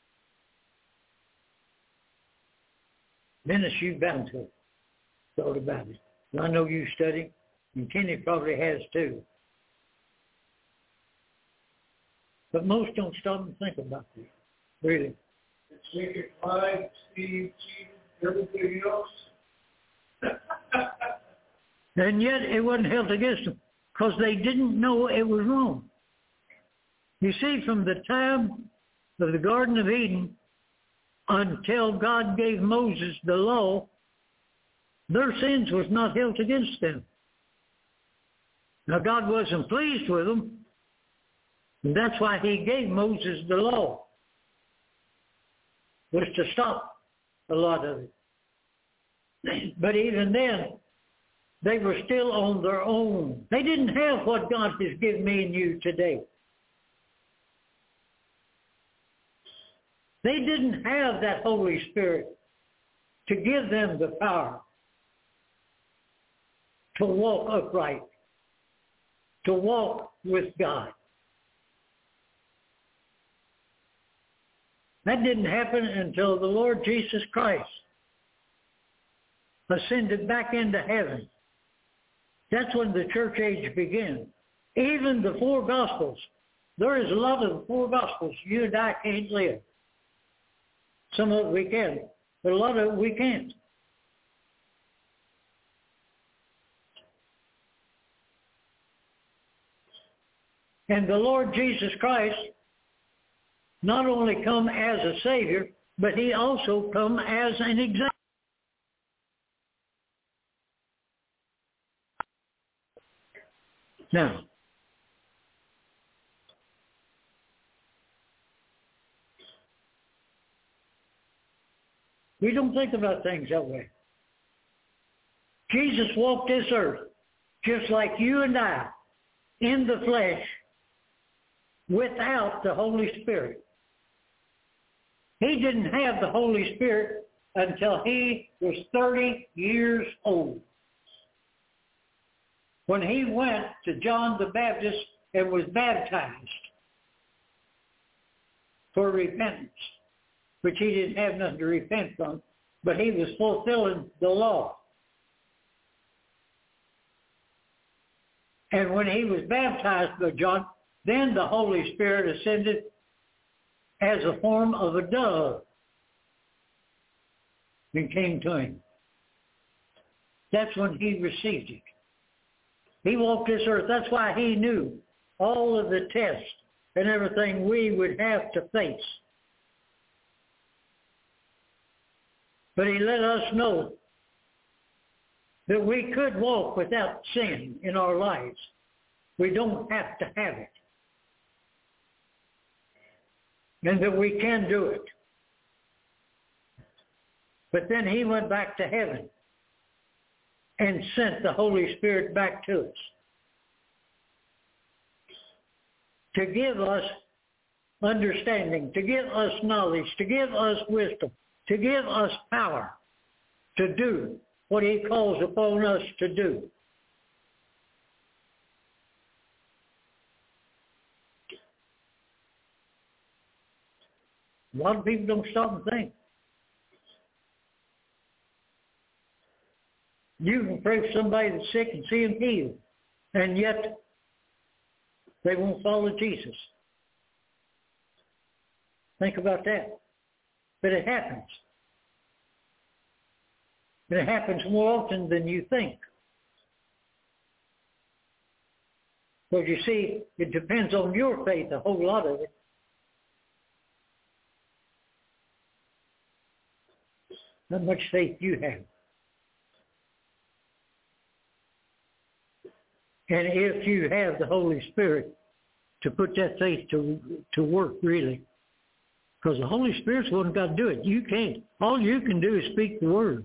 Dennis, you've bound to have thought about it. I know you study, and Kenny probably has too. But most don't stop and think about this, really. It's wicked, lied, Steve, cheated, everything else. And yet it wasn't held against them because they didn't know it was wrong. You see, from the time of the Garden of Eden until God gave Moses the law, their sins was not held against them. Now, God wasn't pleased with them, and that's why he gave Moses the law, was to stop a lot of it. But even then, they were still on their own. They didn't have what God has given me and you today. They didn't have that Holy Spirit to give them the power to walk upright, to walk with God. That didn't happen until the Lord Jesus Christ ascended back into heaven. That's when the church age began. Even the 4 Gospels. There is a lot of the 4 Gospels you and I can't live. Some of it we can, but a lot of it we can't. And the Lord Jesus Christ not only come as a Savior, but he also come as an example. Now, we don't think about things that way. Jesus walked this earth just like you and I, in the flesh, without the Holy Spirit. He didn't have the Holy Spirit until he was 30 years old, when he went to John the Baptist and was baptized for repentance, which he didn't have nothing to repent from, but he was fulfilling the law. And when he was baptized by John, then the Holy Spirit ascended as a form of a dove and came to him. That's when he received it. He walked this earth. That's why he knew all of the tests and everything we would have to face. But he let us know that we could walk without sin in our lives. We don't have to have it. And that we can do it. But then he went back to heaven and sent the Holy Spirit back to us to give us understanding, to give us knowledge, to give us wisdom, to give us power to do what he calls upon us to do. A lot of people don't stop and think. You can pray for somebody that's sick and see them healed, and yet they won't follow Jesus. Think about that. But it happens. And it happens more often than you think. Because you see, it depends on your faith, a whole lot of it. How much faith you have. And if you have the Holy Spirit to put that faith to work, really. Because the Holy Spirit's the one who's got to do it. You can't. All you can do is speak the words.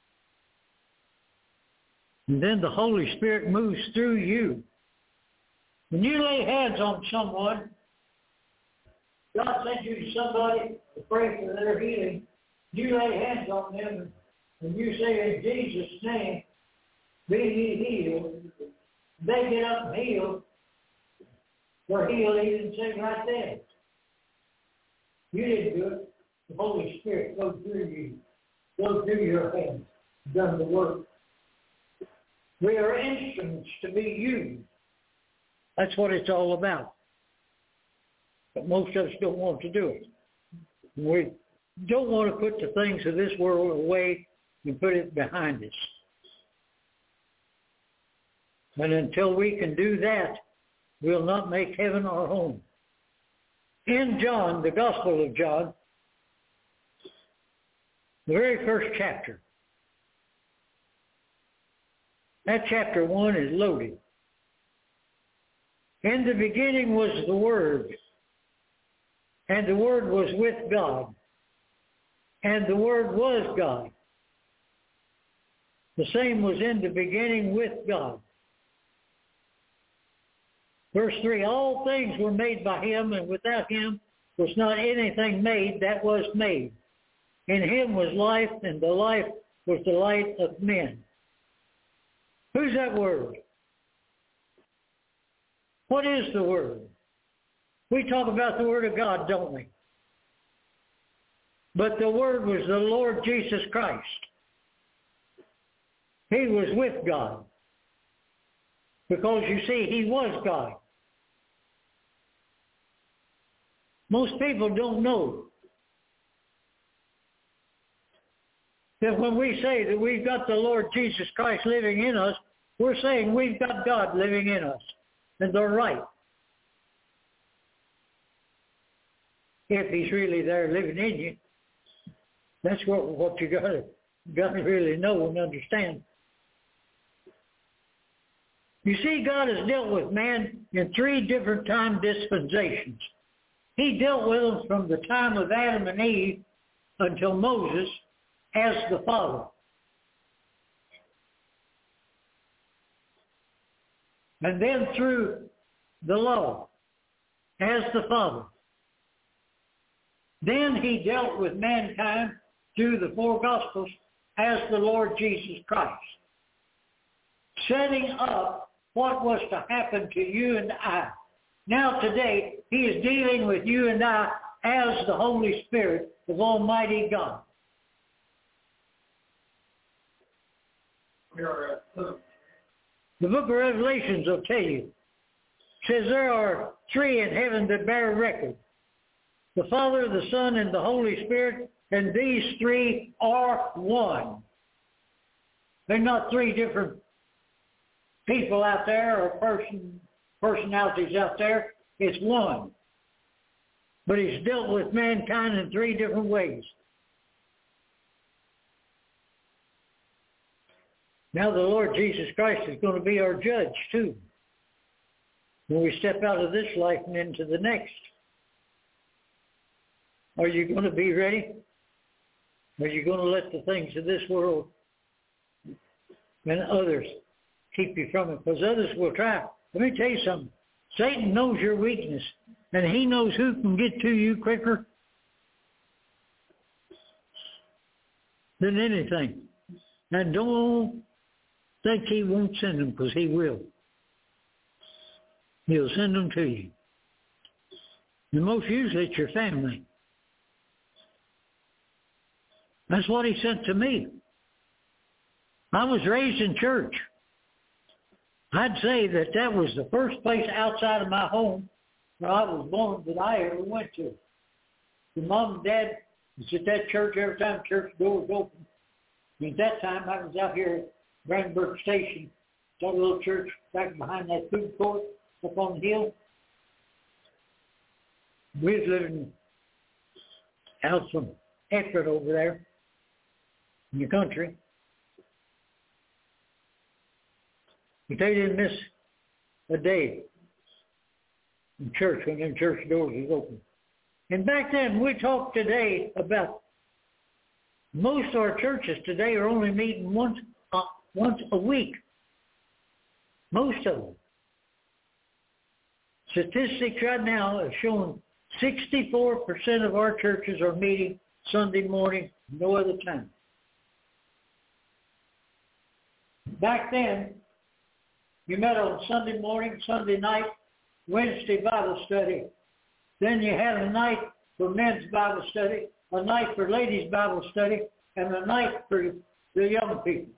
And then the Holy Spirit moves through you. When you lay hands on someone, God sends you to somebody to pray for their healing. You lay hands on them and you say, in Jesus' name, be ye healed. They get up and heal. They're healed even sitting right there. You didn't do it. The Holy Spirit goes through you. Goes through your hands. Done the work. We are instruments to be used. That's what it's all about. But most of us don't want to do it. We don't want to put the things of this world away and put it behind us. And until we can do that, we'll not make heaven our home. In John, the Gospel of John, the very first chapter, that chapter 1 is loaded. In the beginning was the Word, and the Word was with God, and the Word was God. The same was in the beginning with God. Verse 3, all things were made by him, and without him was not anything made that was made. In him was life, and the life was the light of men. Who's that Word? What is the Word? We talk about the Word of God, don't we? But the Word was the Lord Jesus Christ. He was with God. Because you see, he was God. Most people don't know that when we say that we've got the Lord Jesus Christ living in us, we're saying we've got God living in us. And they're right. if he's really there living in you. That's what you got to really know and understand. You see, God has dealt with man in 3 different time dispensations. He dealt with them from the time of Adam and Eve until Moses as the Father. And then through the law as the Father. Then he dealt with mankind through the 4 Gospels as the Lord Jesus Christ, setting up what was to happen to you and I. Now today, he is dealing with you and I as the Holy Spirit of Almighty God. The book of Revelations will tell you. Says there are 3 in heaven that bear record. The Father, the Son, and the Holy Spirit, and these 3 are one. They're not 3 different people out there or personalities out there. It's one. But he's dealt with mankind in 3 different ways. Now the Lord Jesus Christ is going to be our judge too, when we step out of this life and into the next. Are you going to be ready? Are you going to let the things of this world and others keep you from it? Because others will try. Let me tell you something. Satan knows your weakness, and he knows who can get to you quicker than anything. And don't think he won't send them, because he will. He'll send them to you. And most usually it's your family. That's what he sent to me. I was raised in church. I'd say that was the first place outside of my home where I was born that I ever went to. The mom and dad was at that church every time church door was open. And at that time, I was out here at Brandenburg Station, that little church back behind that food court up on the hill. We was living out from Eckford over there in the country. But they didn't miss a day in church when them church doors was open. And back then, we talked today about most of our churches today are only meeting once a week. Most of them. Statistics right now are showing 64% of our churches are meeting Sunday morning, no other time. Back then, you met on Sunday morning, Sunday night, Wednesday Bible study. Then you had a night for men's Bible study, a night for ladies' Bible study, and a night for the young people.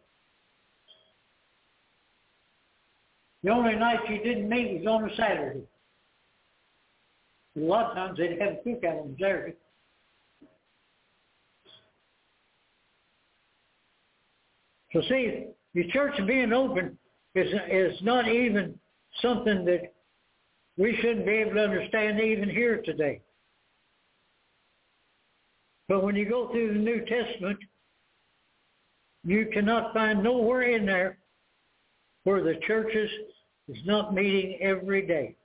The only night you didn't meet was on a Saturday. A lot of times they'd have a cookout on Saturday. So see, the church being open is not even something that we shouldn't be able to understand even here today. But when you go through the New Testament, you cannot find nowhere in there where the churches is not meeting every day.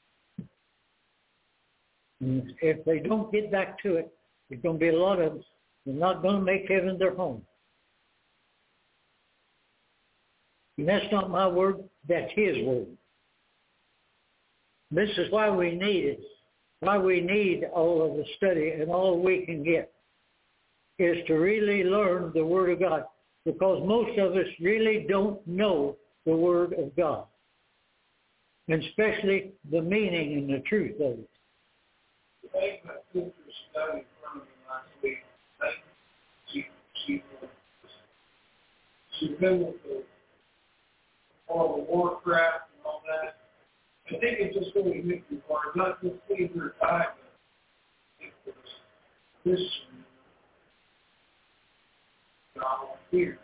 And if they don't get back to it, there's going to be a lot of them. They're not going to make heaven their home. And that's not my word, that's his word. This is why we need it. Why we need all of the study and all we can get is to really learn the Word of God. Because most of us really don't know the Word of God. And especially the meaning and the truth of it. I think my sister studied from me last week. She's been with all the Warcraft and all that. I think it's just really makes me hard, not just seeing her die, but this here.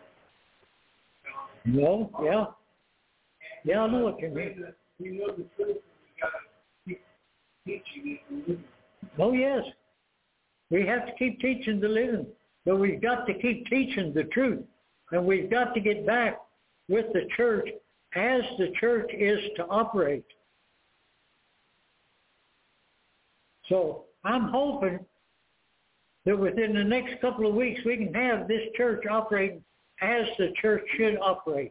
No, yeah. Yeah, I know what you mean. You know the truth, you got to keep teaching it and living. Oh, yes. We have to keep teaching the living, but we've got to keep teaching the truth. And we've got to get back with the church as the church is to operate. So I'm hoping that within the next couple of weeks we can have this church operating as the church should operate.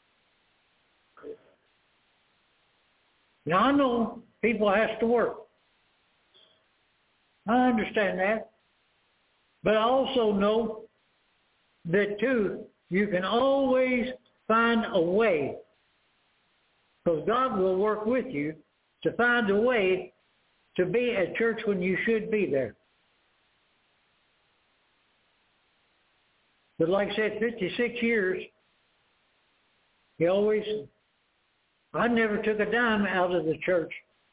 Now I know people have to work. I understand that. But I also know that too, you can always find a way, because God will work with you to find a way to be at church when you should be there. But like I said, 56 years, I never took a dime out of the church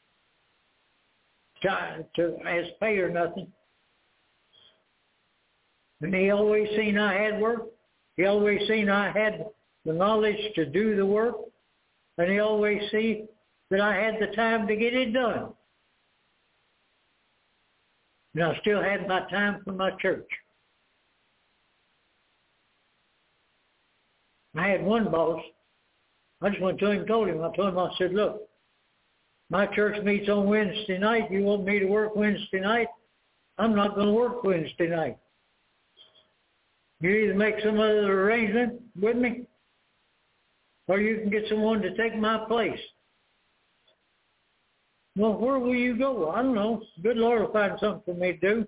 to as pay or nothing. And he always seen I had work. He always seen I had the knowledge to do the work. And he always see that I had the time to get it done. And I still had my time for my church. I had one boss. I just went to him and told him. I said, look, my church meets on Wednesday night. You want me to work Wednesday night? I'm not going to work Wednesday night. You either make some other arrangement with me, or you can get someone to take my place. Well, where will you go? I don't know. Good Lord will find something for me to do.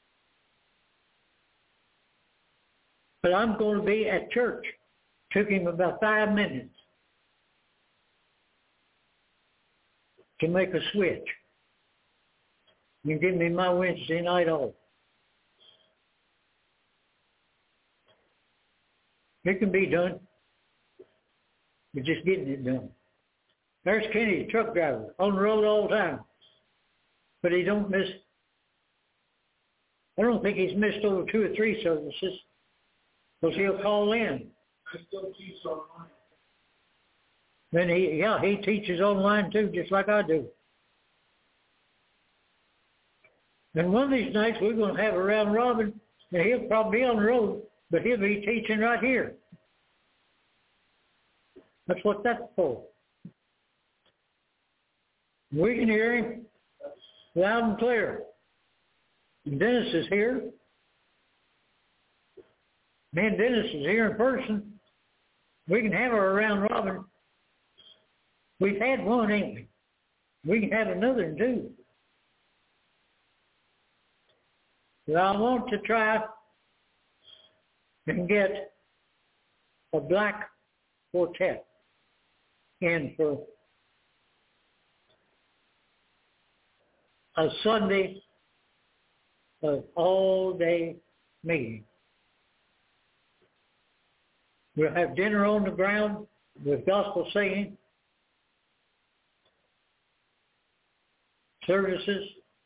But I'm going to be at church. Took him about 5 minutes to make a switch and give me my Wednesday night off. It can be done. We're just getting it done. There's Kenny, the truck driver, on the road all the time. But he don't miss, I don't think he's missed over 2 or 3 services, because he'll call in. I still teach online. Then he teaches online too, just like I do. And one of these nights we're going to have a round robin, and he'll probably be on the road, but he'll be teaching right here. That's what that's for. We can hear him loud and clear. And Dennis is here. Me and Dennis is here in person. We can have our round robin. We've had one, ain't we? We can have another in 2. But I want to try and get a black quartet in for a Sunday of all-day meeting. We'll have dinner on the ground with gospel singing, services.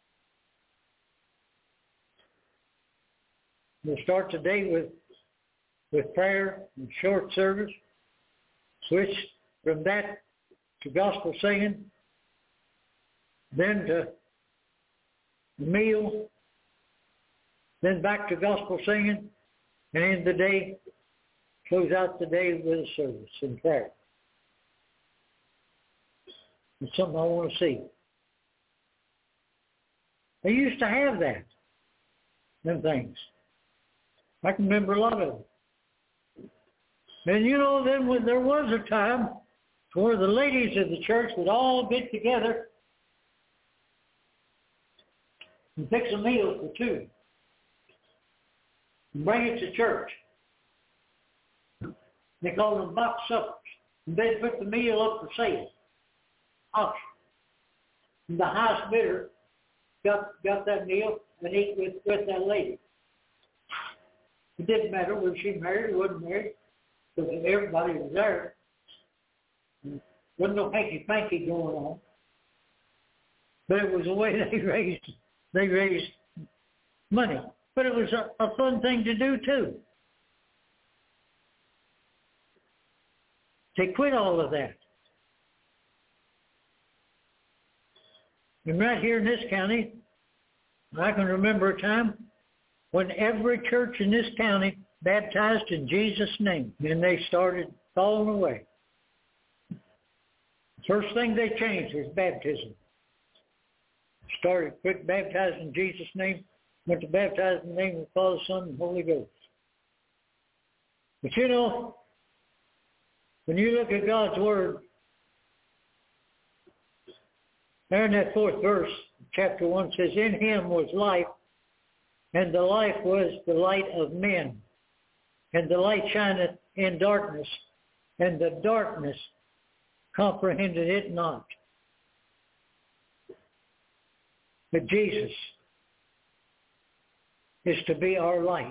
We'll start today with prayer and short service. Switch from that to gospel singing, then to the meal, then back to gospel singing, and end the day, close out the day with a service and prayer. It's something I want to see. They used to have that, them things. I can remember a lot of them. And then when there was a time where the ladies of the church would all get together and fix a meal for 2 and bring it to church. They called them box suppers. And they'd put the meal up for sale, auction. And the highest bidder got that meal and ate with that lady. It didn't matter whether she married or wasn't married, because everybody was there. There wasn't no hanky-panky going on. But it was the way they raised money. But it was a fun thing to do too. They quit all of that. And right here in this county, I can remember a time when every church in this county baptized in Jesus' name. And they started falling away. First thing they changed was baptism. Started quick baptizing in Jesus' name, went to baptize in the name of the Father, Son, and Holy Ghost. But you know, when you look at God's Word, there in that 4th verse, chapter 1 says, in him was life, and the life was the light of men. And the light shineth in darkness, and the darkness comprehended it not. But Jesus is to be our light.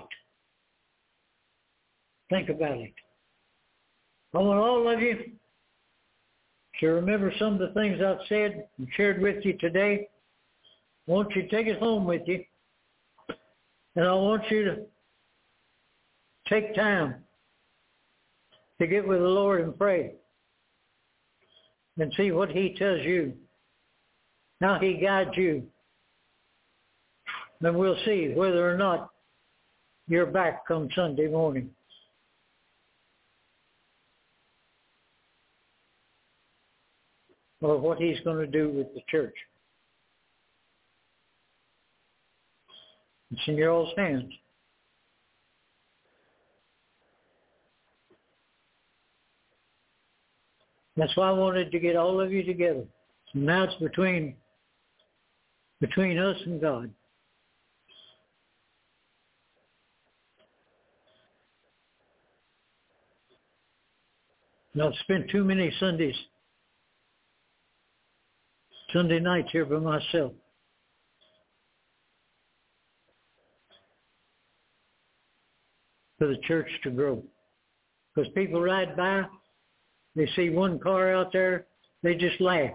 Think about it. I want all of you to remember some of the things I've said and shared with you today. I want you to take it home with you. And I want you to take time to get with the Lord and pray and see what He tells you, how He guides you. And we'll see whether or not you're back come Sunday morning. Or what He's going to do with the church. It's in your all's hands. That's why I wanted to get all of you together. So now it's between us and God. Now, I've spent too many Sunday nights here by myself. For the church to grow. Because people ride by, they see one car out there, they just laugh.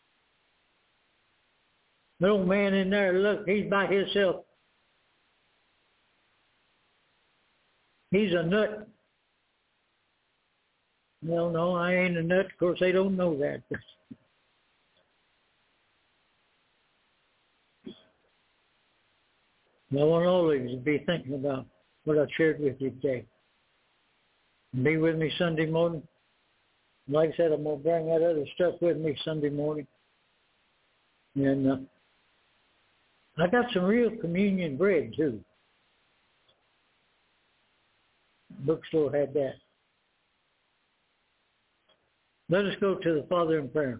The old man in there, look, he's by himself. He's a nut. Well, no, I ain't a nut. Of course, they don't know that. I want all of you to be thinking about what I've shared with you today. Be with me Sunday morning. Like I said, I'm going to bring that other stuff with me Sunday morning. And I got some real communion bread, too. Bookstore had that. Let us go to the Father in prayer.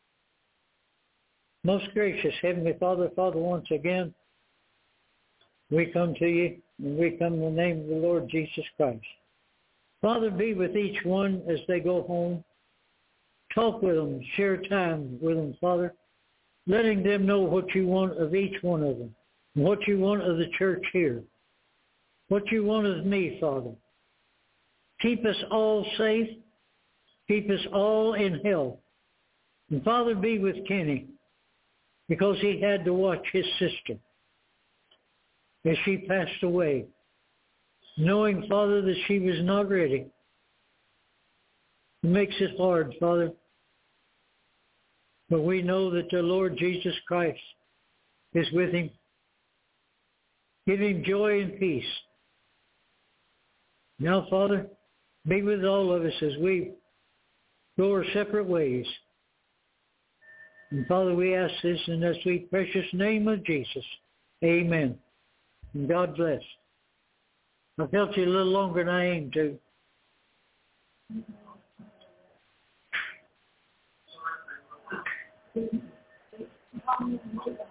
Most gracious Heavenly Father, once again, we come to you, and we come in the name of the Lord Jesus Christ. Father, be with each one as they go home. Talk with them, share time with them, Father, letting them know what you want of each one of them, and what you want of the church here, what you want of me, Father. Keep us all safe. Keep us all in health. And Father, be with Kenny, because he had to watch his sister as she passed away, knowing, Father, that she was not ready. It makes it hard, Father. But we know that the Lord Jesus Christ is with him. Give him joy and peace. Now, Father, be with all of us as we go our separate ways. And Father, we ask this in the sweet, precious name of Jesus. Amen. And God bless. I felt you a little longer than I aimed to.